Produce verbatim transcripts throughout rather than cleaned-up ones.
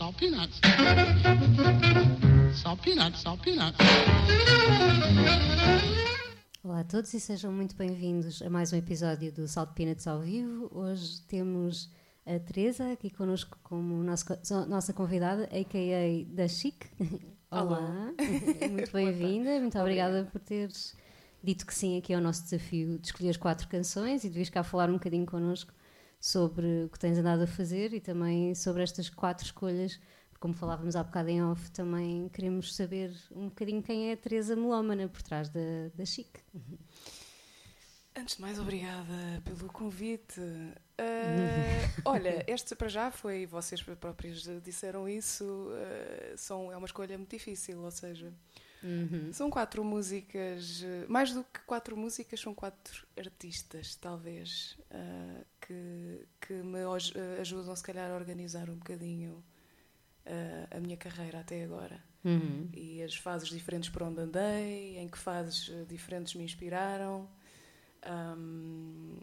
salt peanuts. Salt peanuts, salt peanuts. Olá a todos e sejam muito bem-vindos a mais um episódio do Salt Peanuts ao vivo. Hoje temos a Teresa aqui connosco como nosso, nossa convidada, a k a da Chic. Olá, muito bem-vinda, muito obrigada por teres dito que sim aqui ao nosso desafio de escolher quatro canções e de vir cá falar um bocadinho connosco sobre o que tens andado a fazer e também sobre estas quatro escolhas. Como falávamos há bocado em off, também queremos saber um bocadinho quem é a Teresa melómana por trás da, da Chic. Antes de mais, obrigada pelo convite. Uh, olha, este para já foi, vocês próprios disseram isso, uh, são, é uma escolha muito difícil, ou seja, uhum. São quatro músicas, mais do que quatro músicas, são quatro artistas, talvez, uh, que, que me ajudam, se calhar, a organizar um bocadinho uh, a minha carreira até agora. Uhum. E as fases diferentes por onde andei, em que fases diferentes me inspiraram. Um,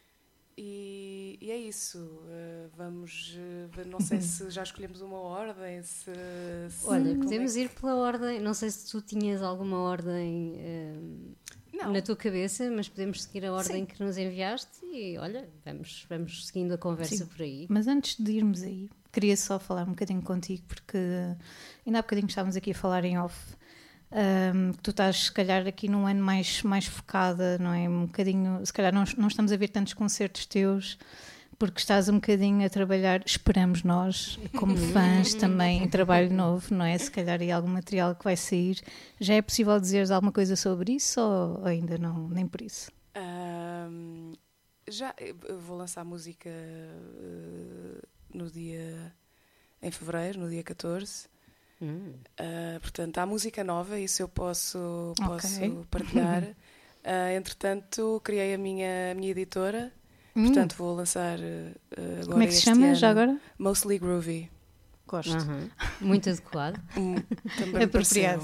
e, e é isso. Uh, vamos. Uh, não sei se já escolhemos uma ordem. Se, se Olha, podemos é que... ir pela ordem. Não sei se tu tinhas alguma ordem uh, na tua cabeça, mas podemos seguir a ordem Sim. que nos enviaste e olha, vamos, vamos seguindo a conversa Sim. por aí. Mas antes de irmos aí, queria só falar um bocadinho contigo, porque ainda há bocadinho estávamos aqui a falar em off. Um, que tu estás, se calhar, aqui num ano mais, mais focada, não é? Um bocadinho, se calhar não, não estamos a ver tantos concertos teus, porque estás um bocadinho a trabalhar, esperamos nós, como fãs também, em trabalho novo, não é? Se calhar aí algum material que vai sair. Já é possível dizeres alguma coisa sobre isso ou ainda não, nem por isso? Um, já, eu vou lançar música uh, no dia, em fevereiro, no dia catorze. Hum. Uh, portanto, há música nova, isso eu posso, posso okay. partilhar. Uh, entretanto, criei a minha, a minha editora, hum. portanto, vou lançar uh, agora. Como é que se este chama ano, já agora? Mostly Groovy. Gosto. Uhum. Muito adequado. Hum, também apropriado.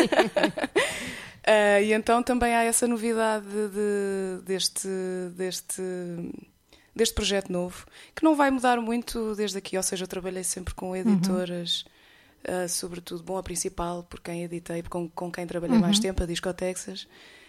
uh, e então também há essa novidade de, deste, deste, deste projeto novo, que não vai mudar muito desde aqui, ou seja, eu trabalhei sempre com editoras. Uhum. Uh, sobretudo, bom, a principal, por quem editei, com, com quem trabalhei uhum. mais tempo, a Disco Texas.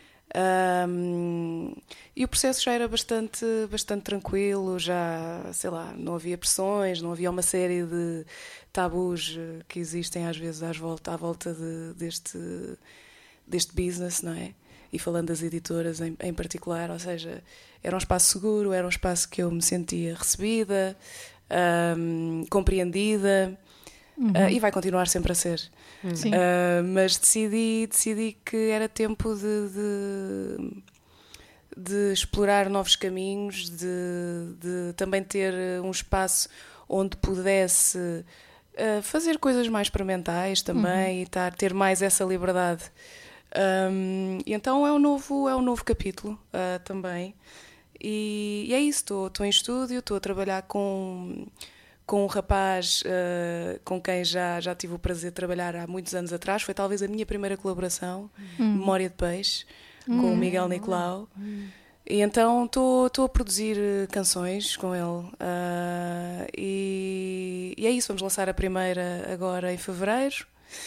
Um, e o processo já era bastante, bastante tranquilo, já, sei lá, não havia pressões, não havia uma série de tabus que existem às vezes às volta, à volta de, deste, deste business, não é? E falando das editoras em, em particular, ou seja, era um espaço seguro, era um espaço que eu me sentia recebida, um, compreendida. Uhum. Uh, e vai continuar sempre a ser. Uh, mas decidi, decidi que era tempo de, de, de explorar novos caminhos, de, de também ter um espaço onde pudesse uh, fazer coisas mais experimentais também, uhum. e estar, ter mais essa liberdade. Um, e então é um novo, é um novo capítulo uh, também. E, e é isso, estou em estúdio, estou a trabalhar com... com um rapaz uh, com quem já, já tive o prazer de trabalhar há muitos anos atrás. Foi talvez a minha primeira colaboração, hum. Memória de Peixe, hum. com o Miguel Nicolau. Hum. E então estou a produzir canções com ele. Uh, e, e é isso, vamos lançar a primeira agora em fevereiro.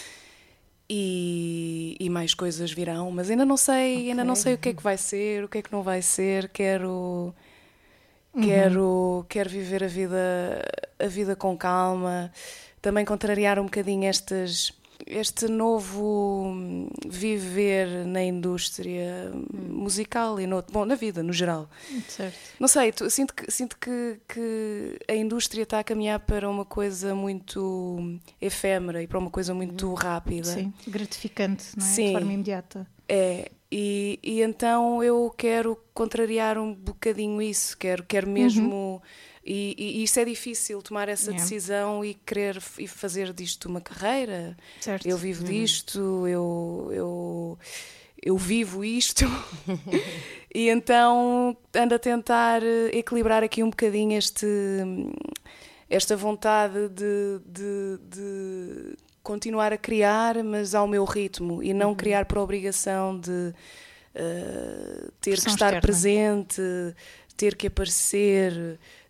E, e mais coisas virão, mas ainda não sei, okay. ainda não sei o que é que vai ser, o que é que não vai ser. Quero... Quero, uhum. quero viver a vida, a vida com calma, também contrariar um bocadinho estas, este novo viver na indústria uhum. musical e no, bom, na vida, no geral. Certo. Não sei, tu, sinto, que, sinto que, que a indústria está a caminhar para uma coisa muito efêmera e para uma coisa muito uhum. rápida. Sim, gratificante, não é? Sim. De forma imediata. É. E, e então eu quero contrariar um bocadinho isso, quero, quero mesmo, uhum. e, e isso é difícil, tomar essa yeah. decisão e querer e fazer disto uma carreira. Certo. Eu vivo uhum. disto, eu, eu, eu vivo isto, e então ando a tentar equilibrar aqui um bocadinho este, esta vontade de... de, de continuar a criar, mas ao meu ritmo, e não uhum. criar por obrigação de uh, ter Pressão que estar externa. presente, ter que aparecer,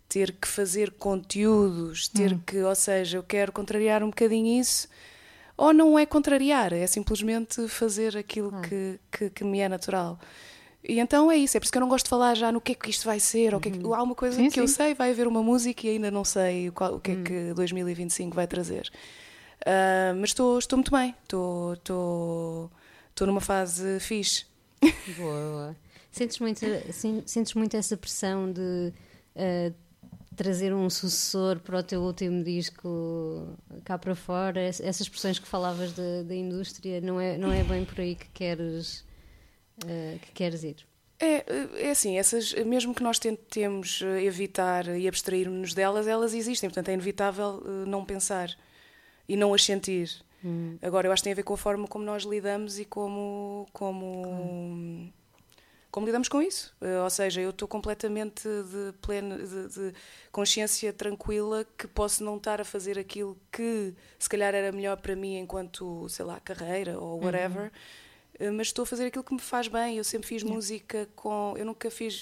ter que fazer conteúdos, ter hum. que, ou seja, eu quero contrariar um bocadinho isso, ou não é contrariar, é simplesmente fazer aquilo ah. que, que, que me é natural. E então é isso, é por isso que eu não gosto de falar já no que é que isto vai ser, ou que é que, há uma coisa sim, que sim. eu sei, vai haver uma música e ainda não sei qual, o que hum. é que dois mil e vinte e cinco vai trazer. Uh, mas estou, estou muito bem, estou, estou, estou numa fase fixe. Boa. Sentes muito, sentes muito essa pressão de uh, trazer um sucessor para o teu último disco cá para fora? Essas pressões que falavas da, da indústria, não é, não é bem por aí que queres, uh, que queres ir? É, é assim, essas, mesmo que nós tentemos evitar e abstrair-nos delas, elas existem, portanto é inevitável não pensar e não as sentir. Hum. Agora, eu acho que tem a ver com a forma como nós lidamos e como, como, hum. como lidamos com isso. Uh, ou seja, eu estou completamente de plena, de, de consciência tranquila que posso não estar a fazer aquilo que se calhar era melhor para mim enquanto, sei lá, carreira ou whatever, uhum. uh, mas estou a fazer aquilo que me faz bem. Eu sempre fiz uhum. música com... Eu nunca fiz...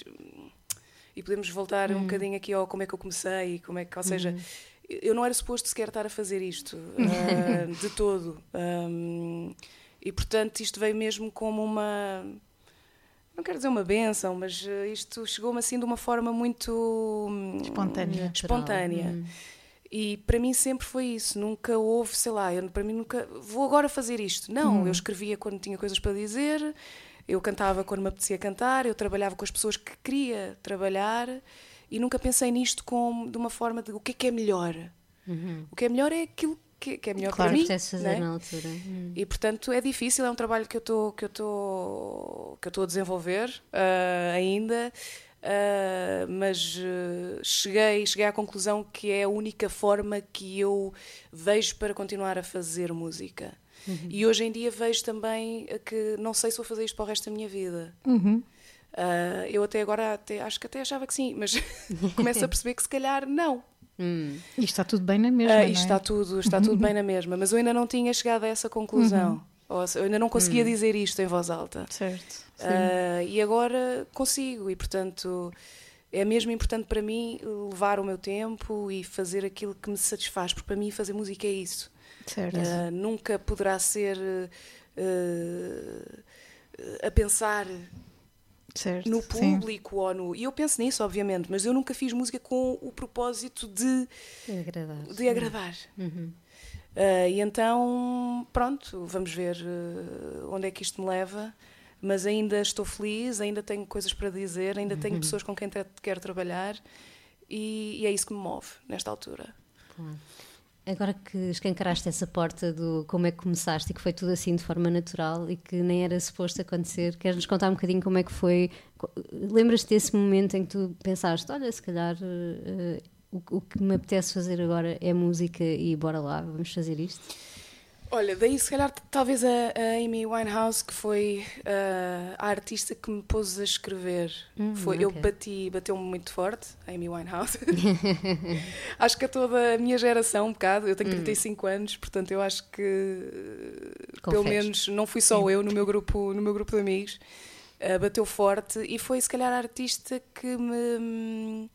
E podemos voltar uhum. um bocadinho aqui ao como é que eu comecei, como é que... Ou seja... Uhum. Eu não era suposto sequer estar a fazer isto, uh, de todo. Um, e, portanto, isto veio mesmo como uma... Não quero dizer uma bênção, mas isto chegou-me assim de uma forma muito... Espontânea. Espontânea. Hum. E para mim sempre foi isso. Nunca houve, sei lá, eu, para mim nunca... Vou agora fazer isto. Não, hum. eu escrevia quando tinha coisas para dizer, eu cantava quando me apetecia cantar, eu trabalhava com as pessoas que queria trabalhar... E nunca pensei nisto como de uma forma de o que é que é melhor. Uhum. O que é melhor é aquilo que, que é melhor claro, para mim. Fazer né? Na altura. Uhum. E portanto é difícil, é um trabalho que eu estou que eu estou que eu estou a desenvolver uh, ainda, uh, mas uh, cheguei cheguei à conclusão que é a única forma que eu vejo para continuar a fazer música. Uhum. E hoje em dia vejo também que não sei se vou fazer isto para o resto da minha vida. Uhum. Uh, eu até agora até, acho que até achava que sim, mas começo a perceber que se calhar não. Hum. E está tudo bem na mesma, uh, não é? Está tudo, está tudo bem na mesma, mas eu ainda não tinha chegado a essa conclusão. Uhum. Ou seja, eu ainda não conseguia uhum. dizer isto em voz alta. Certo. Uh, e agora consigo, e portanto é mesmo importante para mim levar o meu tempo e fazer aquilo que me satisfaz, porque para mim fazer música é isso. Certo. Uh, nunca poderá ser uh, a pensar... Certo, no público ou no... E eu penso nisso, obviamente, mas eu nunca fiz música com o propósito de... De agradar. De agradar. Uhum. Uh, e então, pronto, vamos ver uh, onde é que isto me leva, mas ainda estou feliz, ainda tenho coisas para dizer, ainda uhum. tenho pessoas com quem tra- quero trabalhar e, e é isso que me move nesta altura. Claro. Agora que escancaraste essa porta do como é que começaste e que foi tudo assim de forma natural e que nem era suposto acontecer, queres-nos contar um bocadinho como é que foi? Lembras-te desse momento em que tu pensaste, olha, se calhar uh, o, o que me apetece fazer agora é música e bora lá, vamos fazer isto? Olha, daí se calhar talvez a, a Amy Winehouse, que foi uh, a artista que me pôs a escrever. Hum, foi, okay. Eu bati, bateu-me muito forte, a Amy Winehouse. Acho que a toda a minha geração, um bocado, eu tenho trinta e cinco hum. anos, portanto eu acho que Confesso. Pelo menos não fui só eu no meu grupo, no meu grupo de amigos, uh, bateu forte e foi se calhar a artista que me...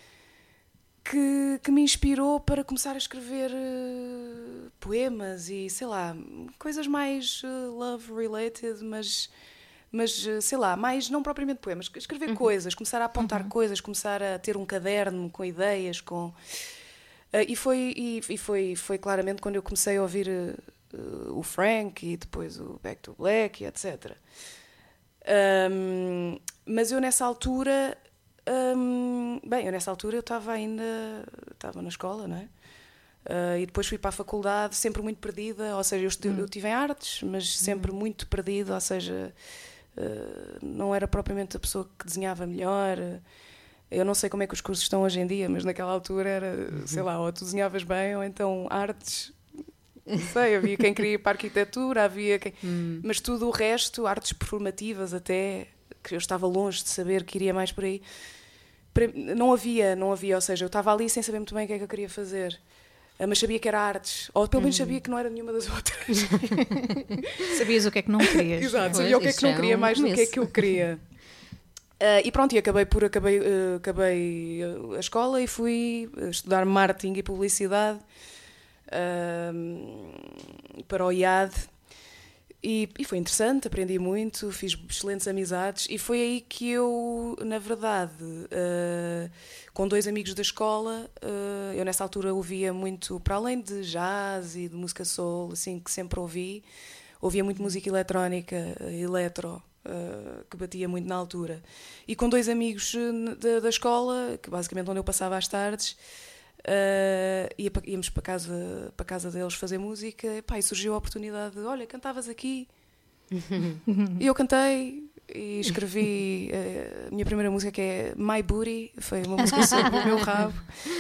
Que, que me inspirou para começar a escrever uh, poemas e, sei lá, coisas mais uh, love-related, mas, mas uh, sei lá, mais não propriamente poemas, escrever uhum. coisas, começar a apontar uhum. coisas, começar a ter um caderno com ideias, com... Uh, e foi, e, e foi, foi claramente quando eu comecei a ouvir uh, uh, o Frank e depois o Back to Black e etcétera. Um, mas eu nessa altura... Hum, bem, eu nessa altura eu estava ainda estava na escola, não é? Uh, e depois fui para a faculdade sempre muito perdida, ou seja, eu, estu- hum. eu tive em artes, mas sempre hum. muito perdida, ou seja, uh, não era propriamente a pessoa que desenhava melhor. Eu não sei como é que os cursos estão hoje em dia, mas naquela altura era, uhum. sei lá, ou tu desenhavas bem, ou então artes, não sei, havia quem queria ir para a arquitetura, havia quem... Hum. Mas tudo o resto, artes performativas até... que eu estava longe de saber que iria mais por aí, não havia, não havia, ou seja, eu estava ali sem saber muito bem o que é que eu queria fazer, mas sabia que era artes, ou pelo menos sabia que não era nenhuma das outras. Sabias o que é que não querias. Exato, sabia o que é que não queria mais do que é que eu queria. Uh, e pronto, e acabei por acabei, uh, acabei a escola e fui estudar marketing e publicidade uh, para o I A D e, e foi interessante, aprendi muito, fiz excelentes amizades e foi aí que eu, na verdade, uh, com dois amigos da escola, uh, eu nessa altura ouvia muito, para além de jazz e de música soul, assim, que sempre ouvi, ouvia muito música eletrónica, eletro, Uh, que batia muito na altura. E com dois amigos uh, da, da escola, que basicamente onde eu passava as tardes, uh, ia pa, íamos para casa, para casa deles fazer música, e, pá, e surgiu a oportunidade de, olha, cantavas aqui. E eu cantei e escrevi uh, a minha primeira música, que é My Booty, foi uma música sobre o meu rabo.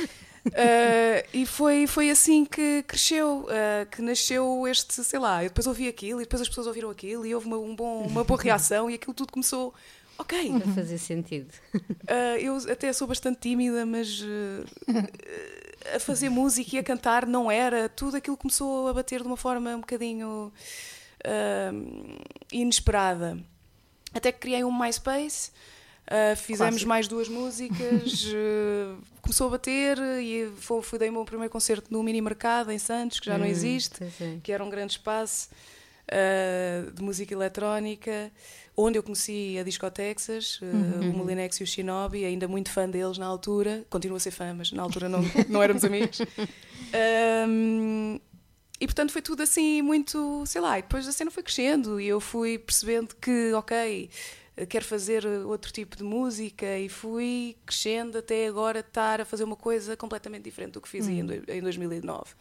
Uh, e foi, foi assim que cresceu, uh, que nasceu este, sei lá, eu depois ouvi aquilo e depois as pessoas ouviram aquilo e houve uma, um bom, uma boa reação e aquilo tudo começou, ok. A fazer sentido. Uh, eu até sou bastante tímida, mas uh, a fazer música e a cantar não era, tudo aquilo começou a bater de uma forma um bocadinho uh, inesperada. Até que criei um MySpace. Uh, fizemos Clássico. mais duas músicas, uh, começou a bater e foi, fui, dei o meu primeiro concerto no Mini Mercado em Santos, que já hum, não existe, é. que era um grande espaço uh, de música eletrónica, onde eu conheci a Disco Texas, uh, uhum. o Molinex e o Shinobi, ainda muito fã deles na altura, continuo a ser fã, mas na altura não, não éramos amigos. Um, e portanto foi tudo assim muito, sei lá, e depois a cena foi crescendo e eu fui percebendo que, ok, quero fazer outro tipo de música e fui crescendo até agora estar a fazer uma coisa completamente diferente do que fiz hum. em dois mil e nove.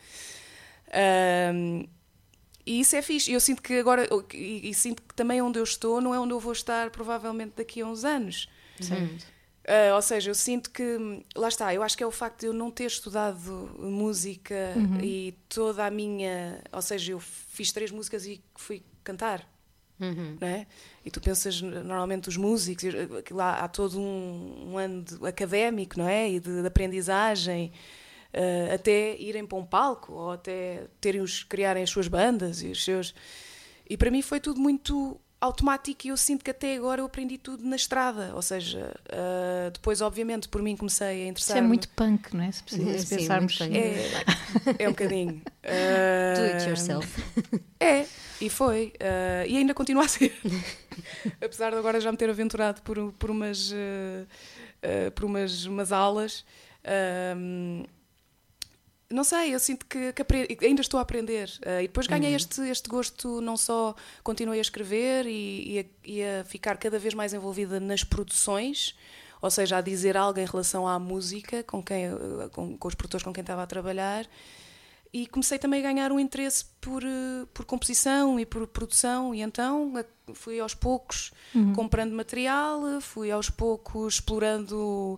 Um, e isso é fixe. Eu sinto que agora, e, e sinto que também onde eu estou não é onde eu vou estar provavelmente daqui a uns anos. Certo. Uh, ou seja, eu sinto que, lá está, eu acho que é o facto de eu não ter estudado música uhum. e toda a minha, ou seja, eu fiz três músicas e fui cantar. Uhum. Não é? E tu pensas, normalmente os músicos, lá há todo um, um ano de, académico, não é? E de, de aprendizagem, uh, até irem para um palco ou até terem os, criarem as suas bandas e os seus. E para mim foi tudo muito automático e eu sinto que até agora eu aprendi tudo na estrada, ou seja, uh, depois obviamente por mim comecei a interessar-me. Isso é muito punk, não é? Se, precisa, se pensarmos. Sim, é, é um bocadinho. Uh, Do it yourself. É, e foi. Uh, e ainda continua a ser. Apesar de agora já me ter aventurado por, por, umas, uh, uh, por umas, umas aulas. Uh, Não sei, eu sinto que, que apre... ainda estou a aprender. Uh, e depois ganhei uhum. este, este gosto, não só continuei a escrever e, e, a, e a ficar cada vez mais envolvida nas produções, ou seja, a dizer algo em relação à música, com, quem, com, com os produtores com quem estava a trabalhar. E comecei também a ganhar um interesse por, por composição e por produção. E então fui aos poucos uhum. comprando material, fui aos poucos explorando...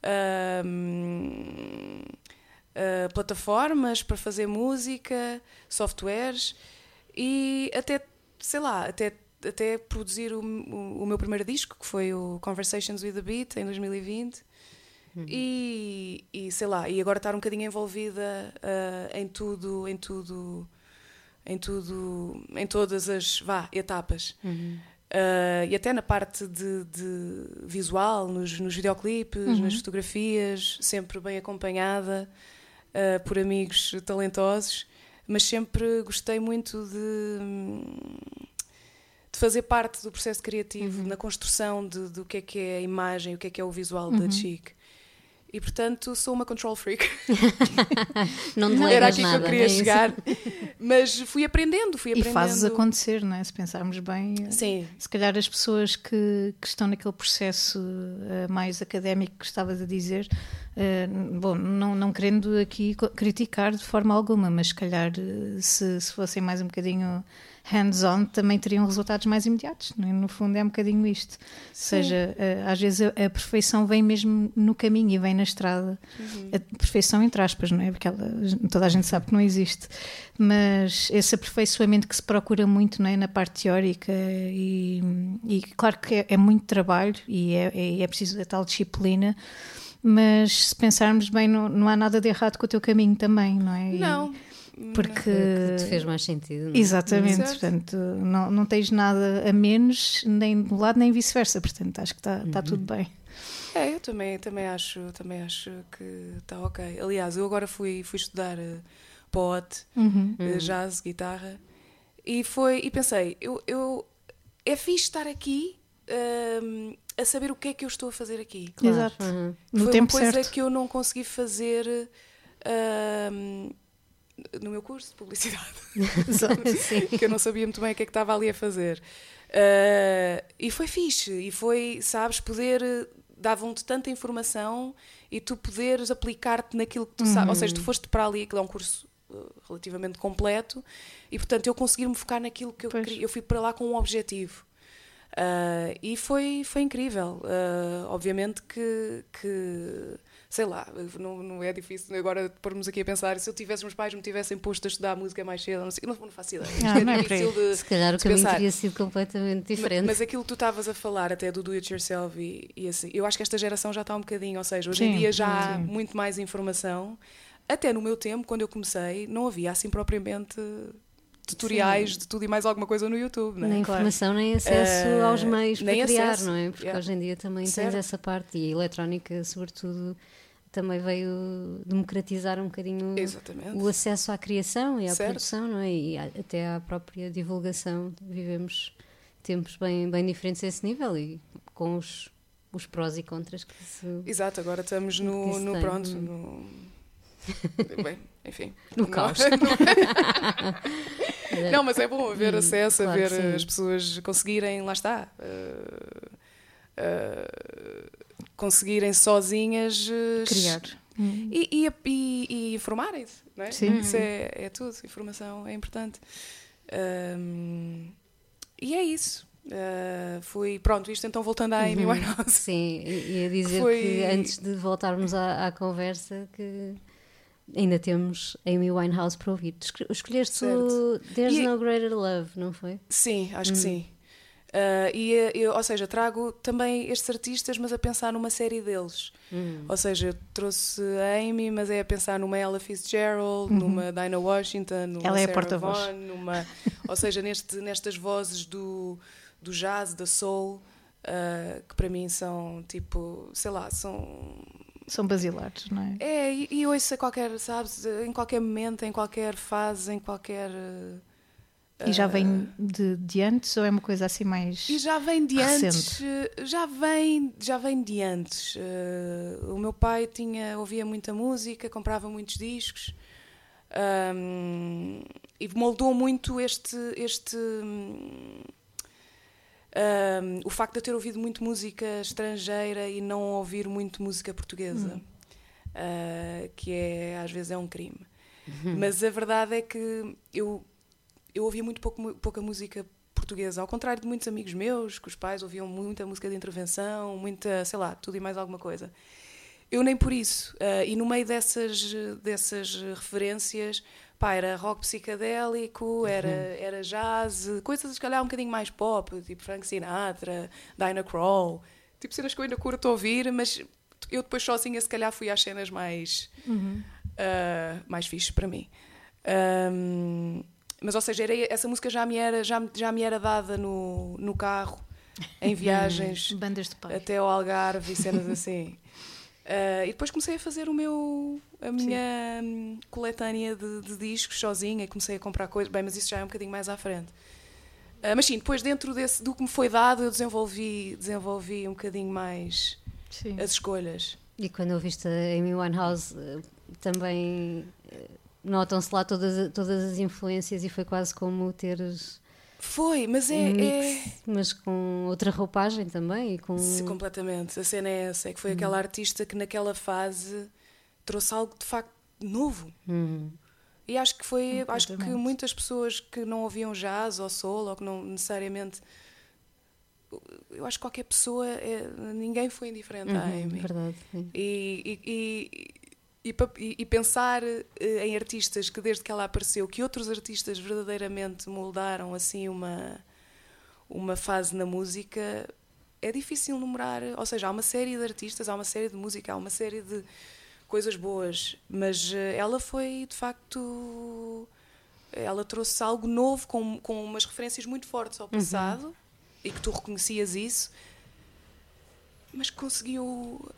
Uh, Uh, plataformas para fazer música, softwares e até, sei lá, até, até produzir o, o, o meu primeiro disco, que foi o Conversations with the Beat, em dois mil e vinte. Uhum. E, e sei lá, e agora estar um bocadinho envolvida uh, em tudo, em tudo, em tudo, em todas as, vá, etapas. Uhum. Uh, e até na parte de, de visual, nos, nos videoclipes, uhum. nas fotografias, sempre bem acompanhada. Uh, por amigos talentosos, mas sempre gostei muito de, de fazer parte do processo criativo, uhum. na construção de, do que é que é a imagem, o que é que é o visual uhum. da Chic. E, portanto, sou uma control freak. Não delegas Era aqui nada, que eu queria é chegar. Mas fui aprendendo, fui aprendendo. E fazes acontecer, não é? Se pensarmos bem. Sim. Se calhar as pessoas que, que estão naquele processo uh, mais académico que estavas a dizer, uh, bom, não, não querendo aqui criticar de forma alguma, mas se calhar uh, se, se fossem mais um bocadinho hands-on também teriam resultados mais imediatos, não é? No fundo é um bocadinho isto. Ou seja, às vezes a, a perfeição vem mesmo no caminho e vem na estrada. Uhum. A perfeição entre aspas, não é? Porque ela, toda a gente sabe que não existe. Mas esse aperfeiçoamento que se procura muito, não é? Na parte teórica e, e claro que é, é muito trabalho e é, é, é preciso a tal disciplina, mas se pensarmos bem não, não há nada de errado com o teu caminho também, não é? Não. Porque que te fez mais sentido. Não? Exatamente, certo. portanto, não, não tens nada a menos, nem de um lado nem vice-versa, portanto, acho que está tá tudo bem. É, eu também, também, acho, também acho que está ok. Aliás, eu agora fui, fui estudar uh, para o O T, Uhum. uh, jazz, guitarra, e, foi, e pensei, eu, eu, é fixe estar aqui um, a saber o que é que eu estou a fazer aqui. Claro. Exato. Uhum. No Foi tempo uma coisa certo. que eu não consegui fazer um, no meu curso de publicidade. Que eu não sabia muito bem o que é que estava ali a fazer. Uh, e foi fixe. E foi, sabes, poder... Davam-te tanta informação e tu poderes aplicar-te naquilo que tu Uhum. sabes. Ou seja, tu foste para ali, aquilo é um curso uh, relativamente completo e, portanto, eu consegui-me focar naquilo que eu Pois. queria. Eu fui para lá com um objetivo. Uh, e foi, foi incrível. Uh, obviamente que, que, sei lá, não, não é difícil agora pormos aqui a pensar, se eu tivesse, meus pais me tivessem posto a estudar música mais cedo, não, sei, não, não faço ideia. Ah, é não é difícil de, Se calhar o de caminho pensar. teria sido completamente diferente. Mas, mas aquilo que tu estavas a falar até do do it yourself e, e assim, eu acho que esta geração já está um bocadinho, ou seja, hoje Sim, em dia já há sim. muito mais informação. Até no meu tempo, quando eu comecei, não havia assim propriamente tutoriais Sim. de tudo e mais alguma coisa no YouTube, não é? Nem Claro. informação, nem acesso Uh, aos meios nem para criar, acesso. não é? Porque Yeah. hoje em dia também Certo. tens essa parte, e a eletrónica, sobretudo, também veio democratizar um bocadinho Exatamente. o acesso à criação e à Certo. produção, não é? E a- até à própria divulgação. Vivemos tempos bem, bem diferentes a esse nível e com os, os prós e contras que se... Exato, agora estamos no, Isso no tem, pronto, hum. no... Bem, enfim. No Não- caos. Não, mas é bom haver Hum, acesso, claro haver que sim. as pessoas conseguirem, lá está, uh, uh, conseguirem sozinhas uh, Criar. Hum. e, e, e, e informarem-se, não é? Sim. Isso é, é tudo, informação é importante. Um, e é isso. Uh, fui, pronto, isto então voltando à Amy Uhum. Winehouse. Sim, i- ia dizer Foi- que antes de voltarmos à, à conversa que ainda temos Amy Winehouse para ouvir. Tu esco- escolheste o There's E- No Greater Love, não foi? Sim, acho Hum. que sim. Uh, e uh, eu, ou seja, trago também estes artistas, mas a pensar numa série deles. Hum. Ou seja, eu trouxe a Amy, mas é a pensar numa Ella Fitzgerald, Uhum. numa Dinah Washington, numa Ela é a Sarah porta-voz. Vaughan, numa, ou seja, neste, nestas vozes do, do jazz, da soul, uh, que para mim são tipo, sei lá, são. São basilares, não é? É, e, e ouço a qualquer, sabes, em qualquer momento, em qualquer fase, em qualquer. uh, E já uh, vem de, de antes ou é uma coisa assim mais... E já vem de recente? antes, eh, já vem, já vem de antes. Uh, o meu pai tinha, ouvia muita música, comprava muitos discos um, e moldou muito este, este um, um, o facto de eu ter ouvido muito música estrangeira e não ouvir muito música portuguesa, Hum. uh, que é, às vezes é um crime. Uhum. Mas a verdade é que eu, eu ouvia muito pouco, pouca música portuguesa, ao contrário de muitos amigos meus, que os pais ouviam muita música de intervenção, muita, sei lá, tudo e mais alguma coisa. Eu nem por isso. Uh, e no meio dessas, dessas referências, pá, era rock psicadélico, era, era jazz, coisas se calhar um bocadinho mais pop, tipo Frank Sinatra, Dinah Kroll, tipo cenas que eu ainda curto ouvir, mas eu depois sozinha se calhar fui às cenas mais, Uhum. uh, mais fixes para mim. Um, mas, ou seja, era, essa música já me era, já, já me era dada no, no carro, em viagens Bandas de pai. até ao Algarve e cenas assim. Uh, e depois comecei a fazer o meu, a minha hum, coletânea de, de discos sozinha, comecei a comprar coisas, bem, mas isso já é um bocadinho mais à frente. Uh, mas sim, depois dentro desse, do que me foi dado, eu desenvolvi, desenvolvi um bocadinho mais Sim. as escolhas. E quando ouviste a Amy Winehouse, eh, também eh, notam-se lá todas, todas as influências e foi quase como teres Foi, mas é... um é... mix, mas com outra roupagem também e com... Sim, completamente. A cena é essa, é que foi aquela artista que naquela fase trouxe algo de facto novo. Hum. E acho que foi, acho que Completamente. muitas pessoas que não ouviam jazz ou soul, ou que não necessariamente... Eu acho que qualquer pessoa, é, ninguém foi indiferente à Uhum, Amy. verdade, sim. E, e, e, e, pa- e- e pensar eh, em artistas que desde que ela apareceu, que outros artistas verdadeiramente moldaram assim uma, uma fase na música, é difícil numerar. Ou seja, há uma série de artistas, há uma série de música, há uma série de coisas boas, mas ela foi, de facto, ela trouxe algo novo, com, com umas referências muito fortes ao passado, uhum. e que tu reconhecias isso, mas conseguiu uh,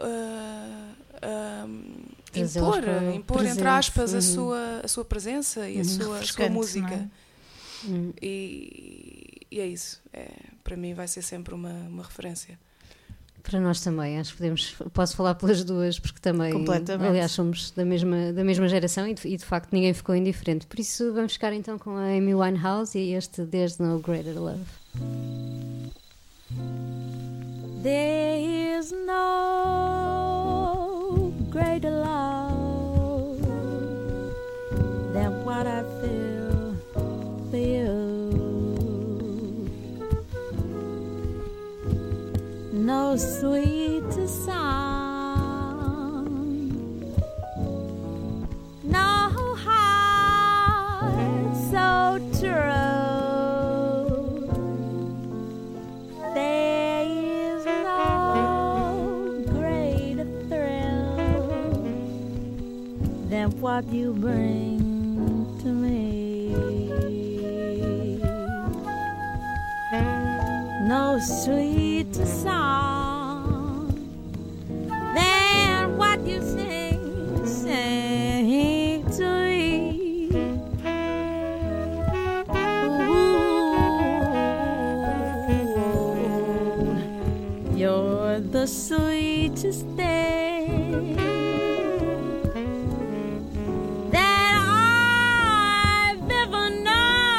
uh, impor, impor entre aspas, uhum. a, sua, a sua presença e uhum. a sua, a sua música. É? Uhum. E, e é isso. É, para mim vai ser sempre uma, uma referência. Para nós também, acho que podemos, posso falar pelas duas, porque também, aliás, somos da mesma, da mesma geração e de, e de facto ninguém ficou indiferente. Por isso vamos ficar então com a Amy Winehouse e este There's No Greater Love. There is no greater love than what I feel for you. No sweeter song, no heart so true. There is no greater thrill than what you bring to me. No sweeter song than what you sing, sing to me. Ooh, you're the sweetest thing that I've ever known.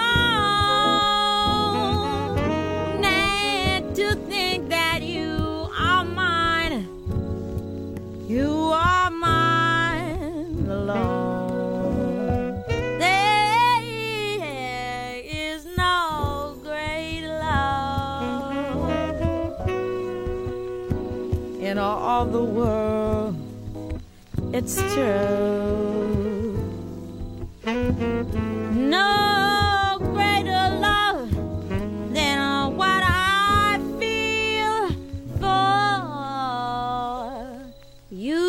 And to think that you are mine, you are mine alone. There is no great love in all the world. It's true. No greater love than what I feel for you.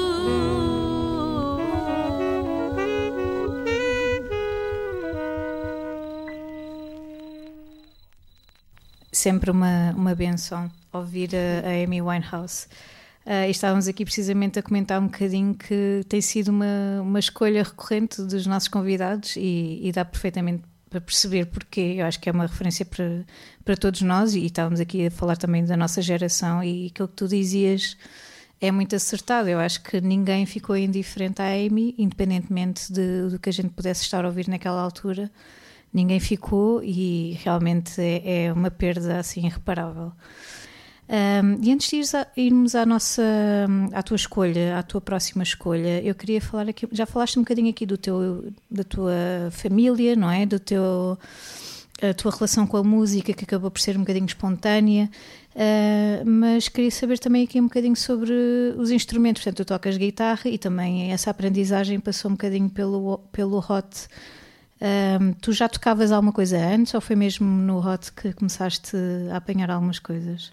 Sempre uma, uma benção ouvir a, a Amy Winehouse. Uh, e estávamos aqui precisamente a comentar um bocadinho que tem sido uma, uma escolha recorrente dos nossos convidados e, e dá perfeitamente para perceber porquê. Eu acho que é uma referência para, para todos nós e estávamos aqui a falar também da nossa geração e aquilo que tu dizias é muito acertado. Eu acho que ninguém ficou indiferente à Amy, independentemente de, do que a gente pudesse estar a ouvir naquela altura. Ninguém ficou e realmente é, é uma perda assim irreparável. Um, e antes de ires a, irmos à nossa, à tua escolha, à tua próxima escolha, eu queria falar aqui, já falaste um bocadinho aqui do teu, da tua família, não é? Do teu, a tua relação com a música, que acabou por ser um bocadinho espontânea, uh, mas queria saber também aqui um bocadinho sobre os instrumentos. Portanto, tu tocas guitarra e também essa aprendizagem passou um bocadinho pelo, pelo hot. Um, tu já tocavas alguma coisa antes ou foi mesmo no hot que começaste a apanhar algumas coisas?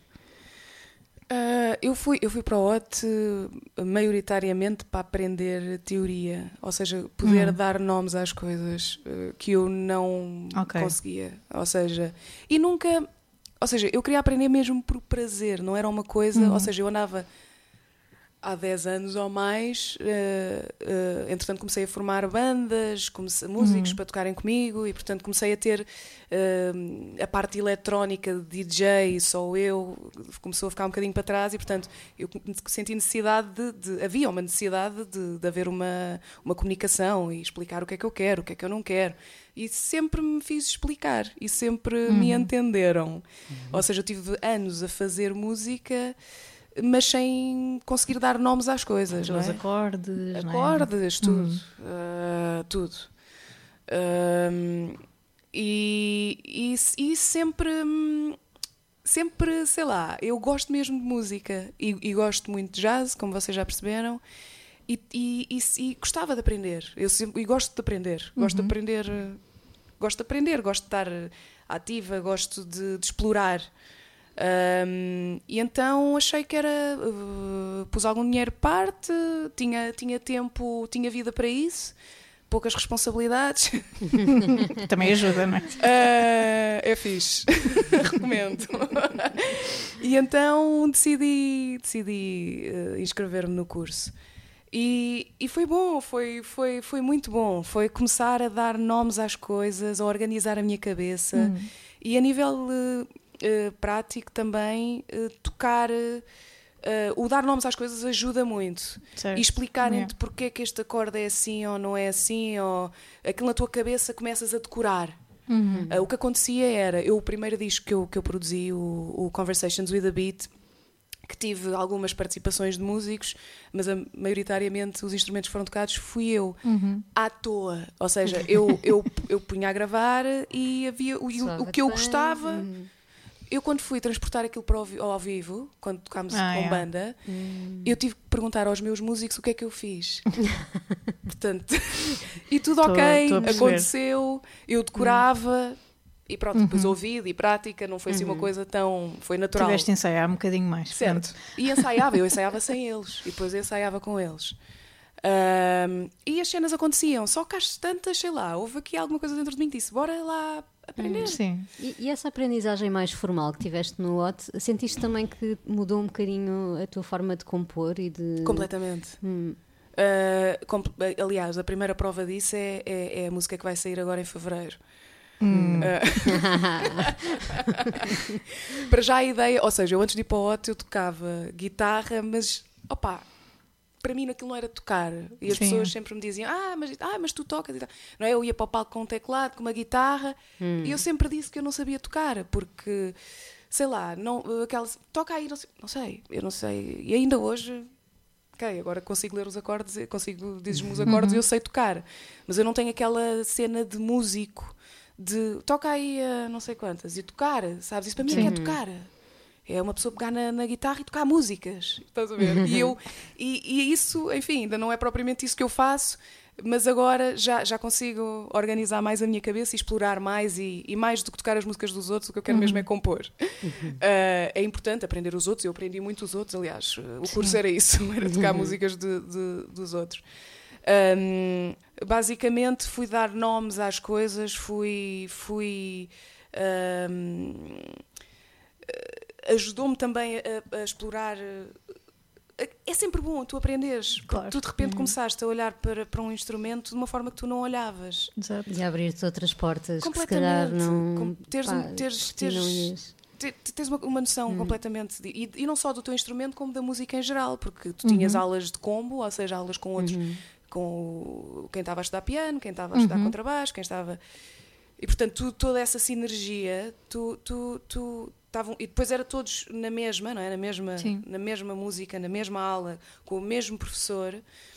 Uh, eu, fui, eu fui para o Hot uh, maioritariamente para aprender teoria, ou seja, poder hum. dar nomes às coisas uh, que eu não okay. conseguia, ou seja, e nunca, ou seja, eu queria aprender mesmo por prazer, não era uma coisa, hum. ou seja, eu andava há dez anos ou mais, uh, uh, entretanto comecei a formar bandas, comecei, músicos uhum. para tocarem comigo e portanto comecei a ter uh, a parte eletrónica de D J, só eu, começou a ficar um bocadinho para trás e portanto eu senti necessidade de, de havia uma necessidade de, de haver uma, uma comunicação e explicar o que é que eu quero, o que é que eu não quero. E sempre me fiz explicar e sempre uhum. me entenderam. Uhum. Ou seja, eu tive anos a fazer música, mas sem conseguir dar nomes às coisas. Os não é? acordes, acordes, não é? tudo. Uhum. Uh, tudo. Um, e, e, e sempre, sempre, sei lá, eu gosto mesmo de música e, e gosto muito de jazz, como vocês já perceberam, e, e, e, e gostava de aprender. Eu sempre, e gosto de aprender. Gosto uhum. de aprender, gosto de aprender, gosto de estar ativa, gosto de, de explorar. Um, e então achei que era, uh, pus algum dinheiro de parte, tinha, tinha tempo, tinha vida para isso, poucas responsabilidades. Também ajuda, não é? Uh, é fixe, recomendo. E então decidi, decidi uh, inscrever-me no curso. E, e foi bom, foi, foi, foi muito bom. Foi começar a dar nomes às coisas, a organizar a minha cabeça. Hum. E a nível uh, uh, prático também, uh, tocar... Uh, o dar nomes às coisas ajuda muito. Certo. E explicarem-te é. porque é que este acorde é assim ou não é assim, ou aquilo na tua cabeça começas a decorar. Uhum. Uh, o que acontecia era, eu o primeiro disco que eu, que eu produzi, o, o Conversations with a Beat, que tive algumas participações de músicos, mas a, maioritariamente os instrumentos que foram tocados fui eu, uhum. à toa. Ou seja, eu, eu, eu punha a gravar e havia o, o, o que eu gostava. Uhum. Eu, quando fui transportar aquilo para o, ao vivo, quando tocámos ah, com é. banda, hum. eu tive que perguntar aos meus músicos o que é que eu fiz. Portanto, e tudo tô, ok, tô aconteceu, eu decorava hum. e pronto, uhum. depois ouvido e prática, não foi assim uhum. uma coisa tão... foi natural. Tiveste de ensaiar um bocadinho mais. Certo. Pronto. E ensaiava, eu ensaiava sem eles e depois eu ensaiava com eles. Um, e as cenas aconteciam, só que às tantas, sei lá, houve aqui alguma coisa dentro de mim que disse, bora lá aprender. Sim. E, e essa aprendizagem mais formal que tiveste no O T, sentiste também que mudou um bocadinho a tua forma de compor e de... Completamente. Hum. Uh, comp- aliás, a primeira prova disso é, é, é a música que vai sair agora em fevereiro. Hum. Uh, para já a ideia, ou seja, eu antes de ir para o O T eu tocava guitarra, mas opá, para mim aquilo não era tocar. E as Sim. pessoas sempre me diziam, ah mas, ah, mas tu tocas. Não é? Eu ia para o palco com um teclado, com uma guitarra, hum. e eu sempre disse que eu não sabia tocar, porque, sei lá, não, aquela, toca aí, não sei, não sei, eu não sei. E ainda hoje, ok, agora consigo ler os acordes, consigo dizer-me os acordes e uhum. eu sei tocar. Mas eu não tenho aquela cena de músico, de toca aí uh, não sei quantas, e tocar, sabes? Isso para mim Sim. é tocar. É uma pessoa pegar na, na guitarra e tocar músicas, estás a ver? E, eu, e, e isso, enfim, ainda não é propriamente isso que eu faço, mas agora já, já consigo organizar mais a minha cabeça e explorar mais, e, e mais do que tocar as músicas dos outros, o que eu quero uhum. mesmo é compor. Uhum. Uh, é importante aprender os outros, eu aprendi muito os outros, aliás, o curso Sim. era isso, era tocar uhum. músicas de, de, dos outros. Um, basicamente fui dar nomes às coisas, fui... fui um, ajudou-me também a, a explorar. É sempre bom tu aprenderes, claro. Tu de repente uhum. começaste a olhar para, para um instrumento de uma forma que tu não olhavas. Exato. E abrir-te outras portas que se calhar não... Com, teres, pá, teres, teres, teres, teres uma, uma noção uhum. completamente... De, e, e não só do teu instrumento, como da música em geral, porque tu tinhas uhum. aulas de combo, ou seja, aulas com outros, uhum. com o, quem estava a estudar piano, quem estava a estudar uhum. contrabaixo, quem estava... E portanto, tu, toda essa sinergia, tu... tu, tu Tavam, e depois era todos na mesma, não é? na, mesma, na mesma música, na mesma aula, com o mesmo professor.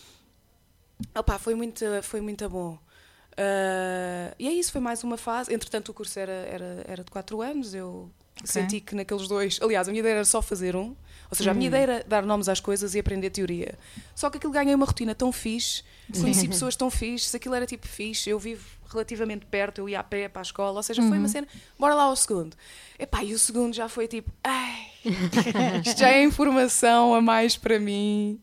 Opa, foi muito, foi muito bom. Uh, e é isso, foi mais uma fase. Entretanto, o curso era, era, era de quatro anos. Eu okay. senti que naqueles dois... Aliás, a minha ideia era só fazer um. Ou seja, hum. a minha ideia era dar nomes às coisas e aprender teoria. Só que aquilo ganhei uma rotina tão fixe, conheci pessoas tão fixes, aquilo era tipo fixe, eu vivo relativamente perto, eu ia a pé para a escola, ou seja, uhum. foi uma cena, bora lá ao segundo. Epá, e o segundo já foi tipo, ai, isto já é informação a mais para mim.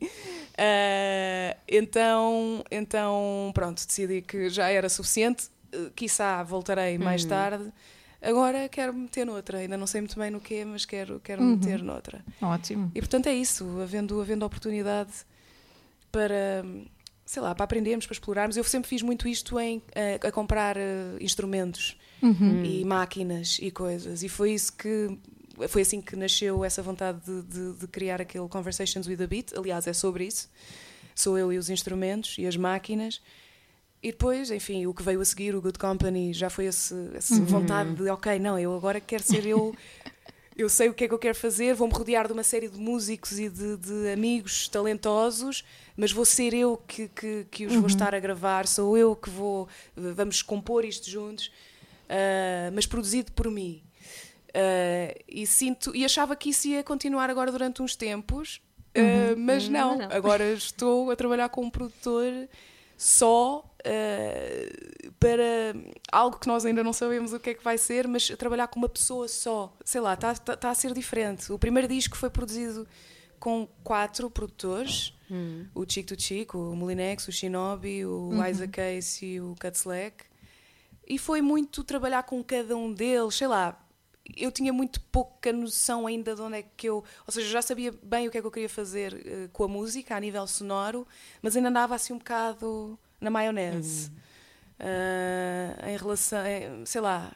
Uh, então, então, pronto, decidi que já era suficiente, uh, quiçá voltarei mais uhum. tarde. Agora quero meter noutra, ainda não sei muito bem no quê, mas quero, quero uhum. meter noutra. Ótimo. E portanto é isso, havendo, havendo oportunidade para, sei lá, para aprendermos, para explorarmos. Eu sempre fiz muito isto em, a, a comprar uh, instrumentos uhum. e máquinas e coisas, e foi isso que, foi assim que nasceu essa vontade de, de, de criar aquele Conversations with a Beat. Aliás, é sobre isso, sou eu e os instrumentos e as máquinas. E depois, enfim, o que veio a seguir, o Good Company, já foi essa uhum. vontade de, ok, não, eu agora quero ser eu, eu sei o que é que eu quero fazer, vou-me rodear de uma série de músicos e de, de amigos talentosos, mas vou ser eu que, que, que os uhum. vou estar a gravar, sou eu que vou, vamos compor isto juntos, uh, mas produzido por mim. Uh, e, sinto, e achava que isso ia continuar agora durante uns tempos, uh, uhum. mas não. não, não, agora estou a trabalhar com um produtor só uh, para algo que nós ainda não sabemos o que é que vai ser, mas trabalhar com uma pessoa só, sei lá, está tá, tá a ser diferente. O primeiro disco foi produzido com quatro produtores, hum. o Chico to Chico, o Molinex, o Shinobi, o uhum. Isaac Case e o Cutslack, e foi muito trabalhar com cada um deles, sei lá. Eu tinha muito pouca noção ainda de onde é que eu... Ou seja, já sabia bem o que é que eu queria fazer uh, com a música, a nível sonoro, mas ainda andava assim um bocado na maionese. Uhum. Uh, em relação... Sei lá...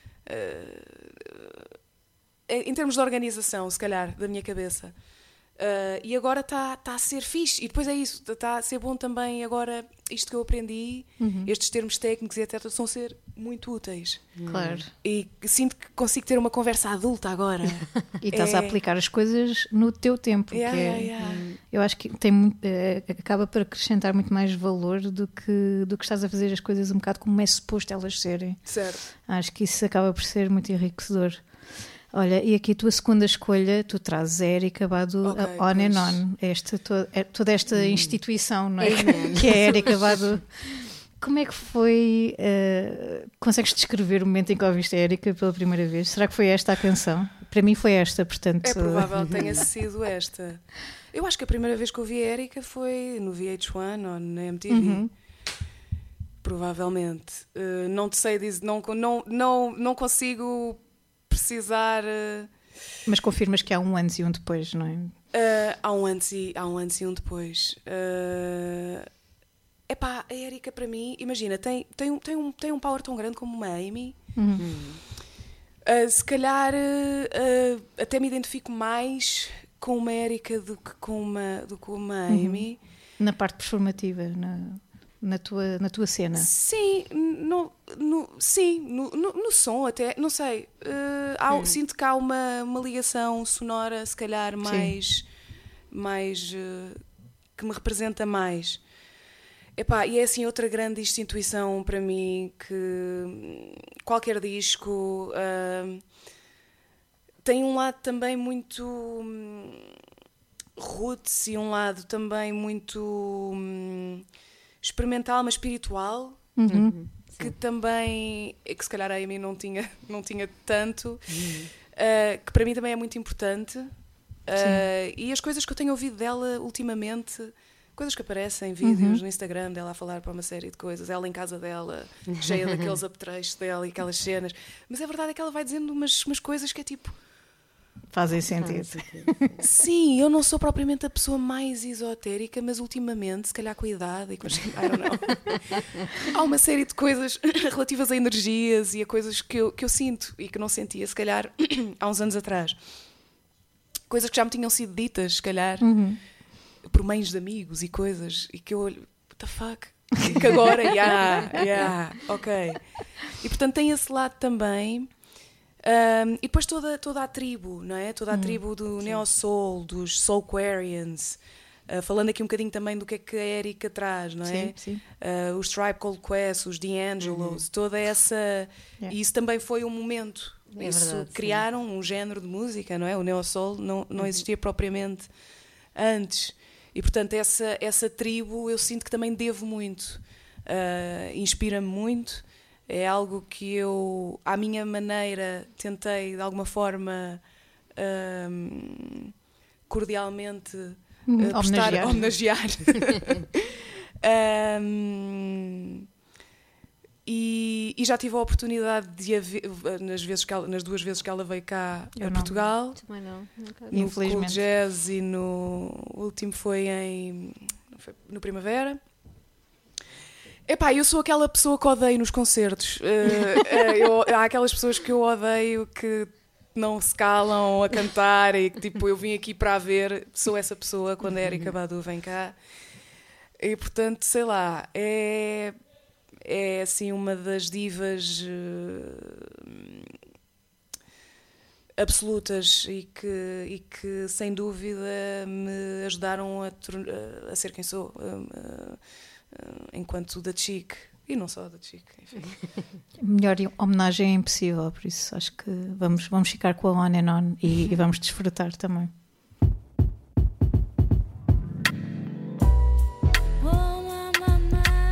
Uh, em termos de organização, se calhar, da minha cabeça. Uh, e agora está tá a ser fixe. E depois é isso, está a ser bom também agora, isto que eu aprendi, uhum. estes termos técnicos e etcétera, são a ser muito úteis. Claro. E sinto que consigo ter uma conversa adulta agora. E estás é... a aplicar as coisas no teu tempo. Yeah, que é, yeah, yeah. Eu acho que tem muito, é, acaba por acrescentar muito mais valor do que, do que estás a fazer as coisas um bocado como é suposto elas serem. Certo. Acho que isso acaba por ser muito enriquecedor. Olha, e aqui a tua segunda escolha, tu trazes a Erika Badu, okay, On pois. and On, esta, toda, toda esta hum. instituição, não é? Que é a Erika Badu. Como é que foi? Uh, consegues descrever o momento em que ouviste a Erika pela primeira vez? Será que foi esta a canção? Para mim foi esta, portanto... É provável que tenha sido esta. Eu acho que a primeira vez que ouvi a Erika foi no V H um ou na M T V. Uhum. Provavelmente. Uh, não te sei dizer, não, não, não, não consigo... precisar... Uh... Mas confirmas que há um antes e um depois, não é? Uh, há, um antes e, há um antes e um depois. Uh... Epá, a Erika para mim, imagina, tem, tem, um, tem, um, tem um power tão grande como uma Amy. Uhum. Uh, se calhar uh, até me identifico mais com uma Erika do que com uma, do que uma Amy. Uhum. Na parte performativa, na... Na tua, na tua cena? Sim, no, no, sim no, no, no som até, não sei. Uh, há, hum. Sinto que há uma, uma ligação sonora, se calhar, mais, mais uh, que me representa mais. Epá, e é assim outra grande instituição para mim, que qualquer disco uh, tem um lado também muito um, roots e um lado também muito... Um, experimental, mas espiritual, uhum. que Sim. também, que se calhar a Amy não tinha, não tinha tanto, uhum. uh, que para mim também é muito importante. Uh, e as coisas que eu tenho ouvido dela ultimamente, coisas que aparecem, vídeos uhum. no Instagram dela a falar para uma série de coisas, ela em casa dela, cheia daqueles apetrechos dela e aquelas cenas. Mas a verdade é que ela vai dizendo umas, umas coisas que é tipo... Fazem sentido. Sim, eu não sou propriamente a pessoa mais esotérica, mas ultimamente, se calhar com a idade e com as... I don't know. Há uma série de coisas relativas a energias e a coisas que eu, que eu sinto e que não sentia, se calhar, há uns anos atrás. Coisas que já me tinham sido ditas, se calhar, uhum. por mães de amigos e coisas, e que eu olho, what the fuck? E que agora, yeah, yeah, ok. E portanto tem esse lado também... Um, e depois toda, toda a tribo, não é? Toda a hum, tribo do Neo-Soul, dos Soulquarians, uh, falando aqui um bocadinho também do que é que a Erika traz, não é? Sim, sim. Uh, os Tribe Called Quest, os D'Angelos, uhum. toda essa... Yeah. E isso também foi um momento. É isso verdade, criaram sim. um género de música, não é? O Neo-Soul não, não uhum. existia propriamente antes. E portanto essa, essa tribo eu sinto que também devo muito. Uh, inspira-me muito. É algo que eu, à minha maneira, tentei de alguma forma um, cordialmente hum, uh, prestar, homenagear. um, e, e já tive a oportunidade de a ver, nas, vezes que ela, nas duas vezes que ela veio cá eu a não. Portugal, Também não. no Infelizmente. Cool Jazz e no o último foi em foi no Primavera. Epá, eu sou aquela pessoa que odeio nos concertos. Uh, uh, eu, há aquelas pessoas que eu odeio que não se calam a cantar e que tipo, eu vim aqui para a ver. Sou essa pessoa quando a Erika Badu vem cá. E portanto, sei lá, é, é assim uma das divas uh, absolutas e que, e que sem dúvida me ajudaram a, a ser quem sou. Uh, uh, enquanto da Chic, e não só da Chic, enfim. Melhor homenagem é impossível, por isso acho que vamos, vamos ficar com a On and On e, e vamos desfrutar também. Oh, mama, mama.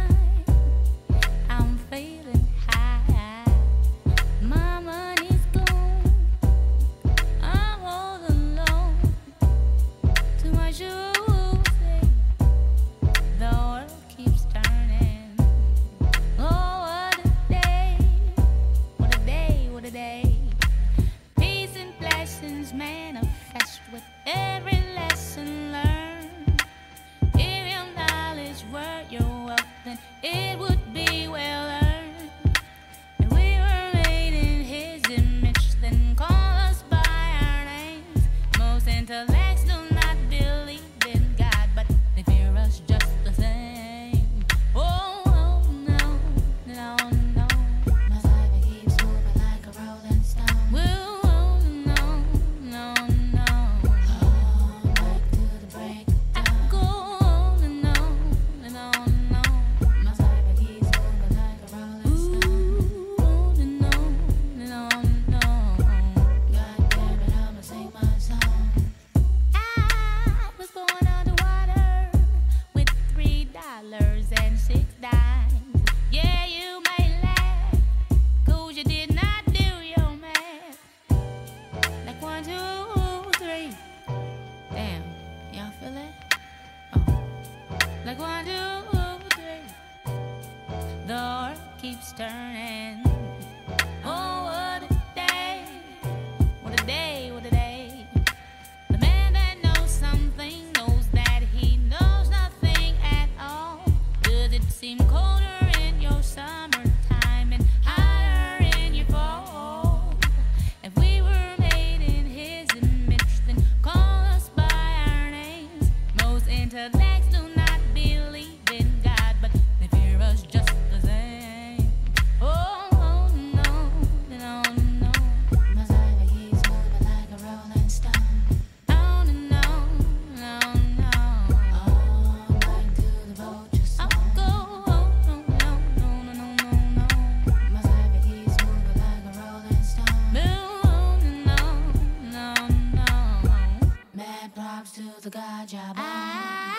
Take one, two, three. The world keeps turning. Oh, what a day. What a day, what a day. The man that knows something knows that he knows nothing at all. Does it seem colder in your summertime and hotter in your fall? If we were made in his image, then call us by our names. Most intellects do not believe in God, but they fear us just the same. Oh, oh no, no, no. Must I he's moving like a rolling stone. Oh, no, no, no. Oh, going to the vulture song. I'll go, oh, no, no, no, no, no, no. Must I he's moving like a rolling stone. No, no, no, no. Mad props to the God job. I,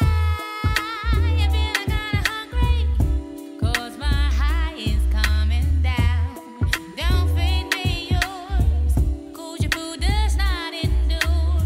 you feeling kinda hungry? 'Cause my high is coming down. Don't feed me yours, 'cause your food does not endure.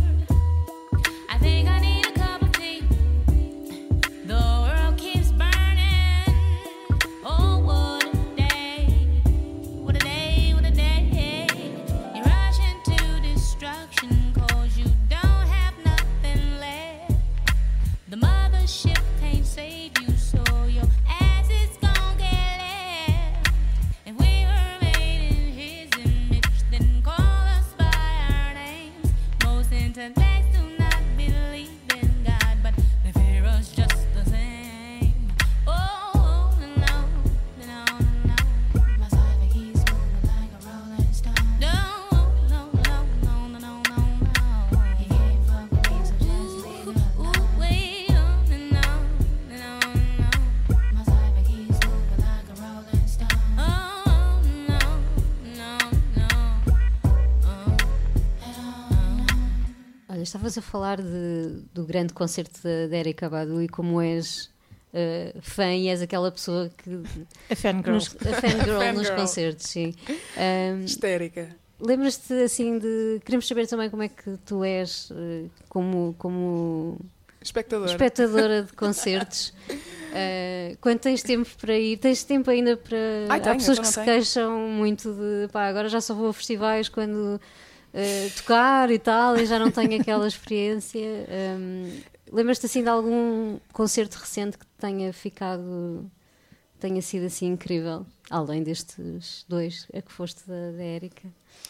I think I need a cup of tea. The world keeps burning. Oh, what a day. What a day, what a day. You rush into destruction 'cause you don't have nothing left. The mothership can't save you, so your ass is gon' get left. If we were made in his image, then call us by our names. Most intellects do not believe in God, but they fear us just the same. Oh, no, no, no. My side, he's moving like a rolling stone. No, no, no, no, no, no, no, no. He can't fuck with me, so just leave him alone. Ooh, wait, oh, no, no, no. My side, he's moving like a rolling stone. Oh, no, no, no. Oh, Olha, estavas a falar de- do grande concerto da da Erykah Badu e como és eh, fã e és aquela pessoa que A fangirl. nos, a fangirl nos Fangirl. concertos, sim. Ahm, Histérica. Lembras-te assim de. Queremos saber também como é que tu és eh, como, como Espectadora. espectadora de concertos. Eh, quando tens tempo para ir, tens tempo ainda para. Ai, Há tenho, pessoas então que se não tenho. queixam muito de pá, agora já só vou a festivais quando eh, tocar e tal, e já não tenho aquela experiência. Ahm, Lembras-te assim de algum concerto recente que te tenha ficado, tenha sido assim incrível? Além destes dois a que foste da, da Erykah?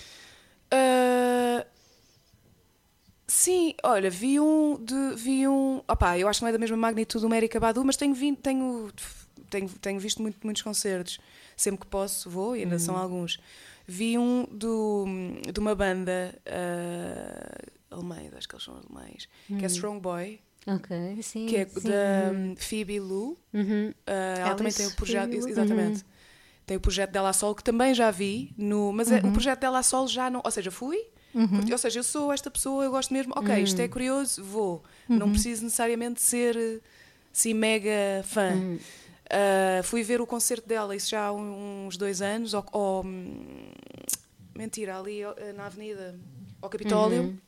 Ah, sim, olha, vi um de, vi um, opá, eu acho que não é da mesma magnitude do Erykah Badu, mas tenho, vindo, tenho, tenho, tenho visto muito, muitos concertos. Sempre que posso vou, e ainda são alguns. Vi um do, de uma banda uh, alemã, acho que eles são alemães, que é Strong Boy, Ok, sim. que é sim. da um, Phoebe Lou. Uhum. Uh, ela também Alice tem o projeto, Phoebe Lou. exatamente. Tem o projeto dela a solo que também já vi, no, mas é- Uhum. o projeto dela a solo já não, ou seja, fui, curti- ou seja, eu sou esta pessoa, eu gosto mesmo, ok, isto é curioso, vou. Não preciso necessariamente ser assim mega fã. Uhum. Uh, fui ver o concerto dela, isso já há um- uns dois anos, ou, ou, hum, mentira, ali ó, na avenida, ao Capitólio. Uhum.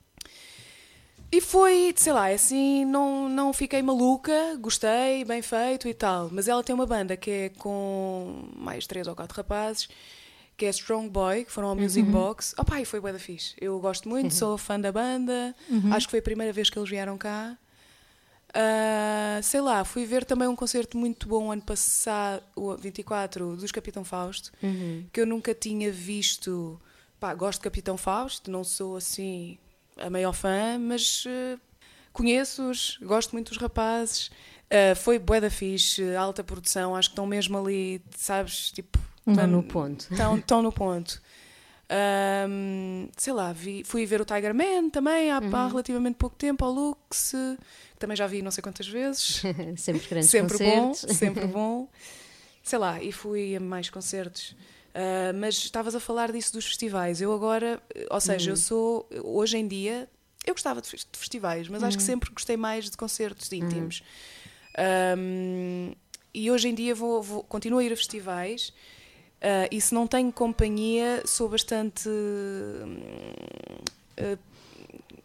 E foi, sei lá, assim, não, não fiquei maluca, gostei, bem feito e tal. Mas ela tem uma banda que é com mais três ou quatro rapazes, que é Strong Boy, que foram ao Music Box. Opa, e foi bué da fixe. Eu gosto muito, sou fã da banda, acho que foi a primeira vez que eles vieram cá. Ah, sei lá, fui ver também um concerto muito bom ano passado, o vinte e quatro, dos Capitão Fausto, Uhum. que eu nunca tinha visto. Pá, gosto de Capitão Fausto, não sou assim a maior fã, mas eh, conheço-os, gosto muito dos rapazes. Eh, foi bué da fixe, alta produção, acho que estão mesmo ali, sabes, tipo... Estão tão- no ponto. Estão, estão no ponto. Ahm, sei lá, vi- fui ver o Tiger Man também há, há relativamente pouco tempo, ao Lux, que também já vi não sei quantas vezes. Sempre grandes Sempre bom, concertos. sempre bom. Sei lá, e fui a mais concertos. Ah, mas estavas a falar disso dos festivais. Eu agora, ou seja, eu sou, hoje em dia, eu gostava de fes- de festivais, mas acho que sempre gostei mais de concertos íntimos. Ahm, e hoje em dia vou, vou, continuo a ir a festivais. Ah, e se não tenho companhia, sou bastante. hum, ah,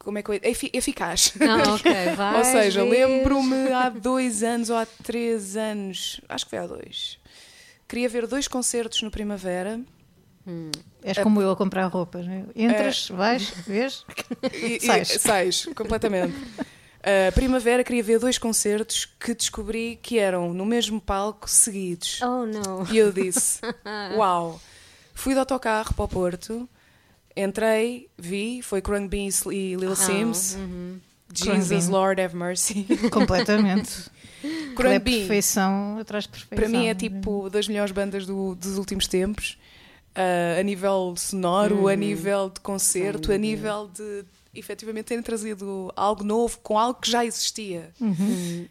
como é que eu... Efi- eficaz. Não, ok, vai. Ou seja, lembro-me há dois anos ou há três anos, acho que foi há dois, queria ver dois concertos no Primavera. Hum. És como eu a comprar roupas, né? Entras, vais, vês, E, sais. e, sais, completamente. Uh, Primavera queria ver dois concertos que descobri que eram no mesmo palco seguidos. Oh, não. E eu disse, uau. Fui de autocarro para o Porto, entrei, vi, foi Krung Beans e Lil Sims. Uhum. Jesus Krung Bean. Lord have mercy. Completamente. Krung É Bean, perfeição atrás de perfeição. para mim é tipo das melhores bandas do- dos últimos tempos. Uh, a nível sonoro, Uhum. a nível de concerto, Sem a dúvida. nível de efetivamente terem trazido algo novo com algo que já existia. Uhum.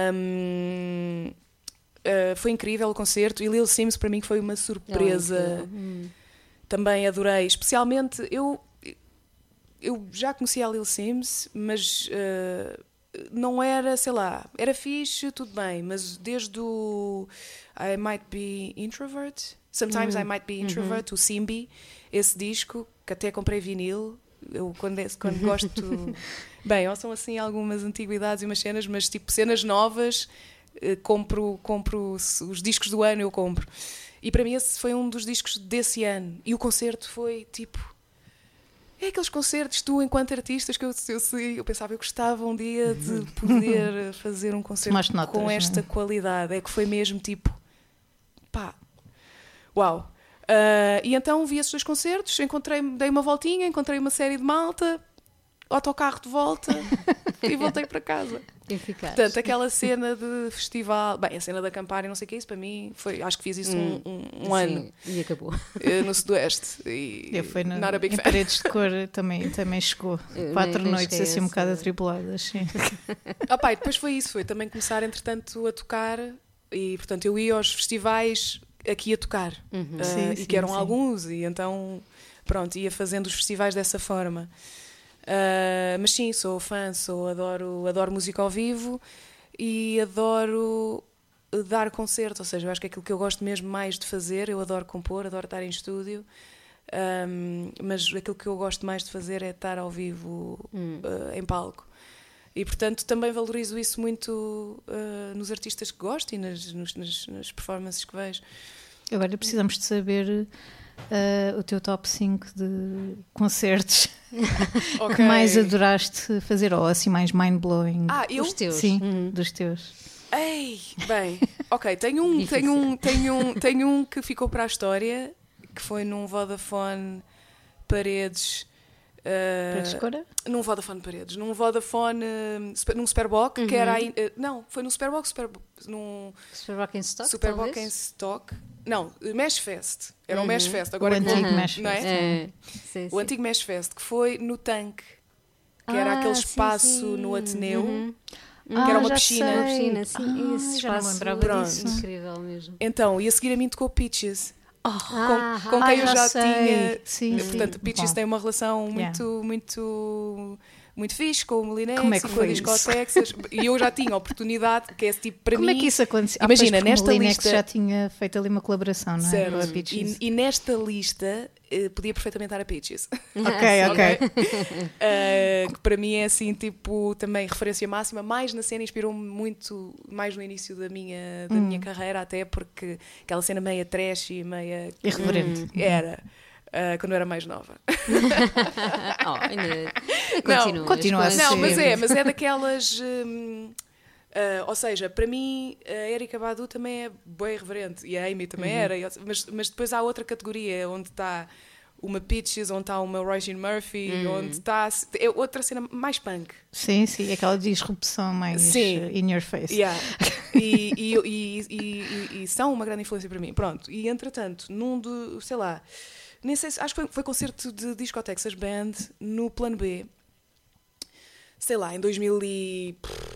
Um, uh, foi incrível o concerto e Lil Sims para mim foi uma surpresa. Hum. Também adorei, especialmente eu eu já conhecia a Lil Sims, mas uh, não era, sei lá, era fixe, tudo bem, mas desde o I Might Be Introvert, Sometimes I Might Be Introvert, o Simbi, esse disco, que até comprei vinil, eu quando, é- quando gosto... Bem, ou são assim algumas antiguidades e umas cenas, mas tipo cenas novas, eh, compro, compro os os discos do ano, eu compro. E para mim esse foi um dos discos desse ano. E o concerto foi tipo... É aqueles concertos, tu enquanto artistas, que eu, eu, eu pensava, eu gostava um dia de poder fazer um concerto Tomaste notas, com esta não é? qualidade. É que foi mesmo tipo... Pá, uau. Uh, e então vi esses dois concertos, encontrei, dei uma voltinha, encontrei uma série de malta, autocarro de volta e voltei para casa. Eficaz. Portanto, aquela cena de festival, bem, a cena de acampar e não sei o que, isso para mim foi, acho que fiz isso um, um, um Sim, ano E acabou. eh, no Sudoeste e Eu fui na, not a big em fan. Paredes de Cor também, também chegou. Eu Quatro nem- nem noites cheguei assim um a bocado essa- atribuladas, sim. Ah, pá, e depois foi isso, foi também começar entretanto a tocar e portanto eu ia aos festivais aqui a tocar. Uhum. Uh, Sim, e sim, que eram sim. alguns, e então pronto, ia fazendo os festivais dessa forma. Uh, mas sim, sou fã, sou, adoro, adoro música ao vivo e adoro dar concerto, ou seja, eu acho que é aquilo que eu gosto mesmo mais de fazer, eu adoro compor, adoro estar em estúdio, um, mas aquilo que eu gosto mais de fazer é estar ao vivo Hum. uh, em palco. E portanto também valorizo isso muito uh, nos artistas que gosto e nas, nos- nas, nas performances que vejo. Agora precisamos de saber uh, o teu top cinco de concertos que Ok. mais adoraste fazer, ou assim mais mind-blowing. Ah, eu? Os teus. Sim, Uhum. dos teus. Ei, bem, ok, tenho um, Difícil. tenho, um, tenho, um, tenho um que ficou para a história, que foi num Vodafone Paredes. uh, Para escolha? num Vodafone Paredes, num Vodafone, uh, super- num Superboc, que era aí. uh, não, foi num Superboc, super, num Super Rock and Stock, Superboc em talvez? Stock. Não, Mesh Fest. Era o Uhum. Mesh Fest. O Agora antigo Uhum. Mesh não é? Fest. É, sim, O sim. antigo Mesh Fest, que foi no Tanque, que era Ah, aquele sim, espaço sim. no Ateneu. Uhum. Que era uma já piscina. Uma sei. piscina, sim. Ah, esse já não me espaço lembrava Pronto. disso. incrível mesmo. Então, e a seguir a mim tocou Peaches. Ah, com Ah, quem eu já sei. tinha. Sim, sim. Portanto, Peaches Bom. tem uma relação Yeah. muito, muito, muito fixe com o Molinex Como é que e com a foi Disco isso? Texas. E eu já tinha a oportunidade, que é esse tipo para Como mim. é que isso aconteceu? Ah, Imagina, pois, porque nesta o Molinex lista- já tinha feito ali uma colaboração, não é? Certo. Com a Peaches. E, e nesta lista eh, podia perfeitamente estar a Peaches. Ok, ok. Eh, que para mim é assim, tipo, também referência máxima. Mais na cena, inspirou-me muito, mais no início da minha, da Hum. minha carreira, até porque aquela cena meia trash e meia. Irreverente. Era. eh, quando eu era mais nova. Oh, ainda, ainda Não, continua. continua a Mas- Não, Sim. mas é, mas é daquelas. hum, ah, ou seja, para mim, a Erika Badu também é bem irreverente e a Amy também era, e- mas, mas depois há outra categoria onde está uma Peaches, onde está uma Roisin Murphy, onde está. É outra cena mais punk. Sim, sim, aquela disrupção mais Sim. uh, in your face. Yeah. E, e, e, e, e- e são uma grande influência para mim. Pronto, e entretanto, num do. Sei lá. Nem sei se, acho que foi, foi concerto de Disco Texas Band no Plano B, sei lá, em dois mil e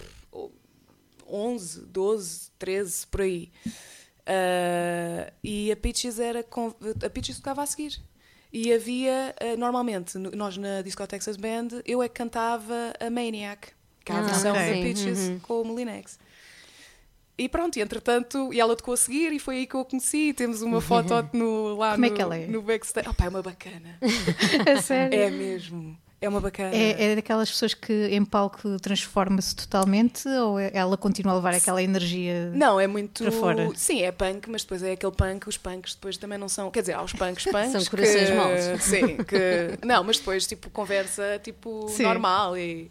onze, doze, treze, por aí. Uh, e a Peaches era com, a Peaches tocava a seguir. E havia, uh, normalmente, no- nós na Disco Texas Band, eu é que cantava a Maniac, que é a Ah, versão ok. da Peaches Uhum. com o Molinex. E pronto, e entretanto, e ela tocou a seguir e foi aí que eu a conheci. Temos uma foto no, lá Como é no, que ela é? no backstage. Oh, pá, é uma bacana. É sério? É mesmo. É uma bacana. É, é daquelas pessoas que em palco transforma-se totalmente ou é- ela continua a levar aquela energia? Não, é muito. Para fora. Sim, é punk, mas depois é aquele punk. Os punks depois também não são. Quer dizer, há os punks punks. São corações que, maus. Sim, que. Não, mas depois, tipo, conversa tipo Sim. normal e.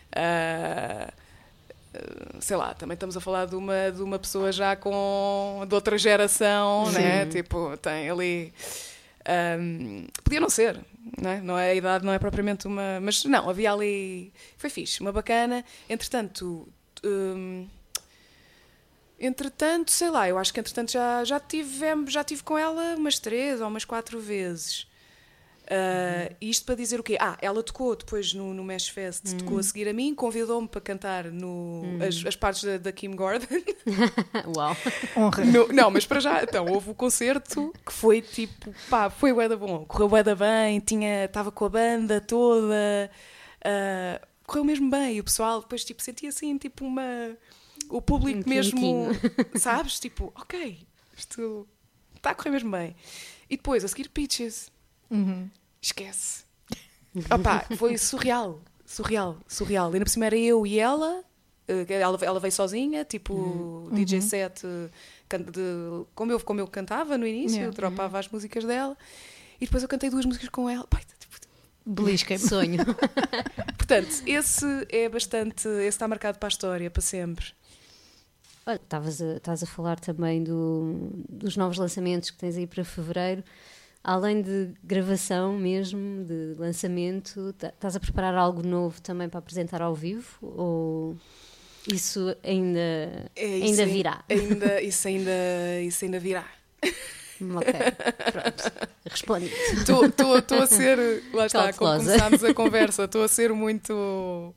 ah, ah, sei lá, também estamos a falar de uma, de uma pessoa já com. De outra geração, Sim. né? Tipo, tem ali. ahm, podia não ser, não é? Não é? A idade não é propriamente uma. Mas não, havia ali. Foi fixe, uma bacana. Entretanto. hum, Entretanto, sei lá, eu acho que entretanto já, já, tivemos, já tive com ela umas três ou umas quatro vezes. Uh, isto para dizer o quê? Ah, ela tocou depois no, no Mesh Fest, tocou a seguir a mim, convidou-me para cantar no, as, as partes da, da Kim Gordon. Uau. Honra. No- não, mas para já, então, houve o concerto que foi tipo, pá, foi bué da bom, correu bué da bem, tinha, estava com a banda toda, uh, correu mesmo bem, e o pessoal depois tipo, sentia assim, tipo uma, o público Um mesmo, quinquinho. sabes, tipo, ok, isto está a correr mesmo bem. E depois, a seguir Peaches, Uhum. esquece. Opá, foi surreal, surreal, surreal. Ainda por cima era eu e ela, eh, ela, ela veio sozinha, tipo D J set, eh, can- de- como, eu, como eu cantava no início, Yeah. eu dropava as músicas dela e depois eu cantei duas músicas com ela. Pai, tipo, Belisca-me. Sonho. portanto, esse é bastante, esse está marcado para a história, para sempre. Olha, estavas a, estás a falar também do, dos novos lançamentos que tens aí para fevereiro. Além de gravação mesmo, de lançamento, tá- estás a preparar algo novo também para apresentar ao vivo? Ou isso ainda, É, isso ainda ai- virá? Ainda, isso, ainda, isso ainda virá. Hum, Ok, pronto. Respondi. Estou a ser, lá está, como Cautelosa. começámos a conversa, estou a ser muito.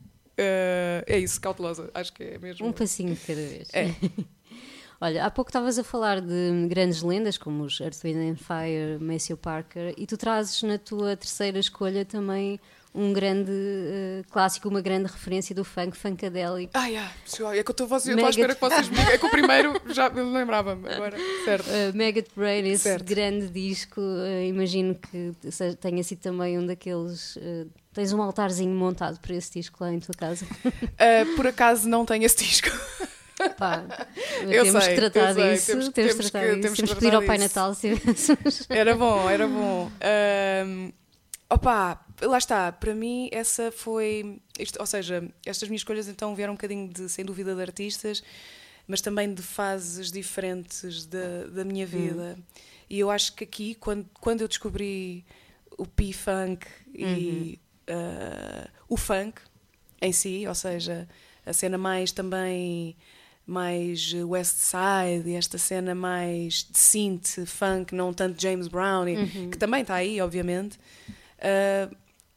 eh, é isso, cautelosa, acho que é mesmo. Um passinho de cada vez. É. Olha, há pouco estavas a falar de grandes lendas como os Earth, Wind and Fire, Maceo Parker, e tu trazes na tua terceira escolha também um grande eh, clássico, uma grande referência do funk, Funkadelic. Ah, yeah. É que eu estou eu estou à Mega- espera que vocês me digam. É que o primeiro já me lembrava-me agora. Certo. Uh, Maggot Brain, esse Certo. grande disco, uh, imagino que se- tenha sido também um daqueles. Uh, tens um altarzinho montado para esse disco lá em tua casa. Ah, por acaso não tenho esse disco. Pá, Eu temos sei, que tratar eu sei. disso. Temos- Temos, temos que tratar que- disso. temos que Temos que pedir ao tratar Pai disso. Natal se tivéssemos. Era bom, era bom. Ahm, opa, lá está. Para mim, essa foi. Isto, ou seja, estas minhas escolhas então vieram um bocadinho de, sem dúvida, de artistas, mas também de fases diferentes da, da minha vida. E eu acho que aqui, quando, quando eu descobri o P-Funk e ah, o funk em si, ou seja, a cena mais também mais West Side e esta cena mais de synth, funk, não tanto James Brown, e- que também está aí, obviamente. Ah,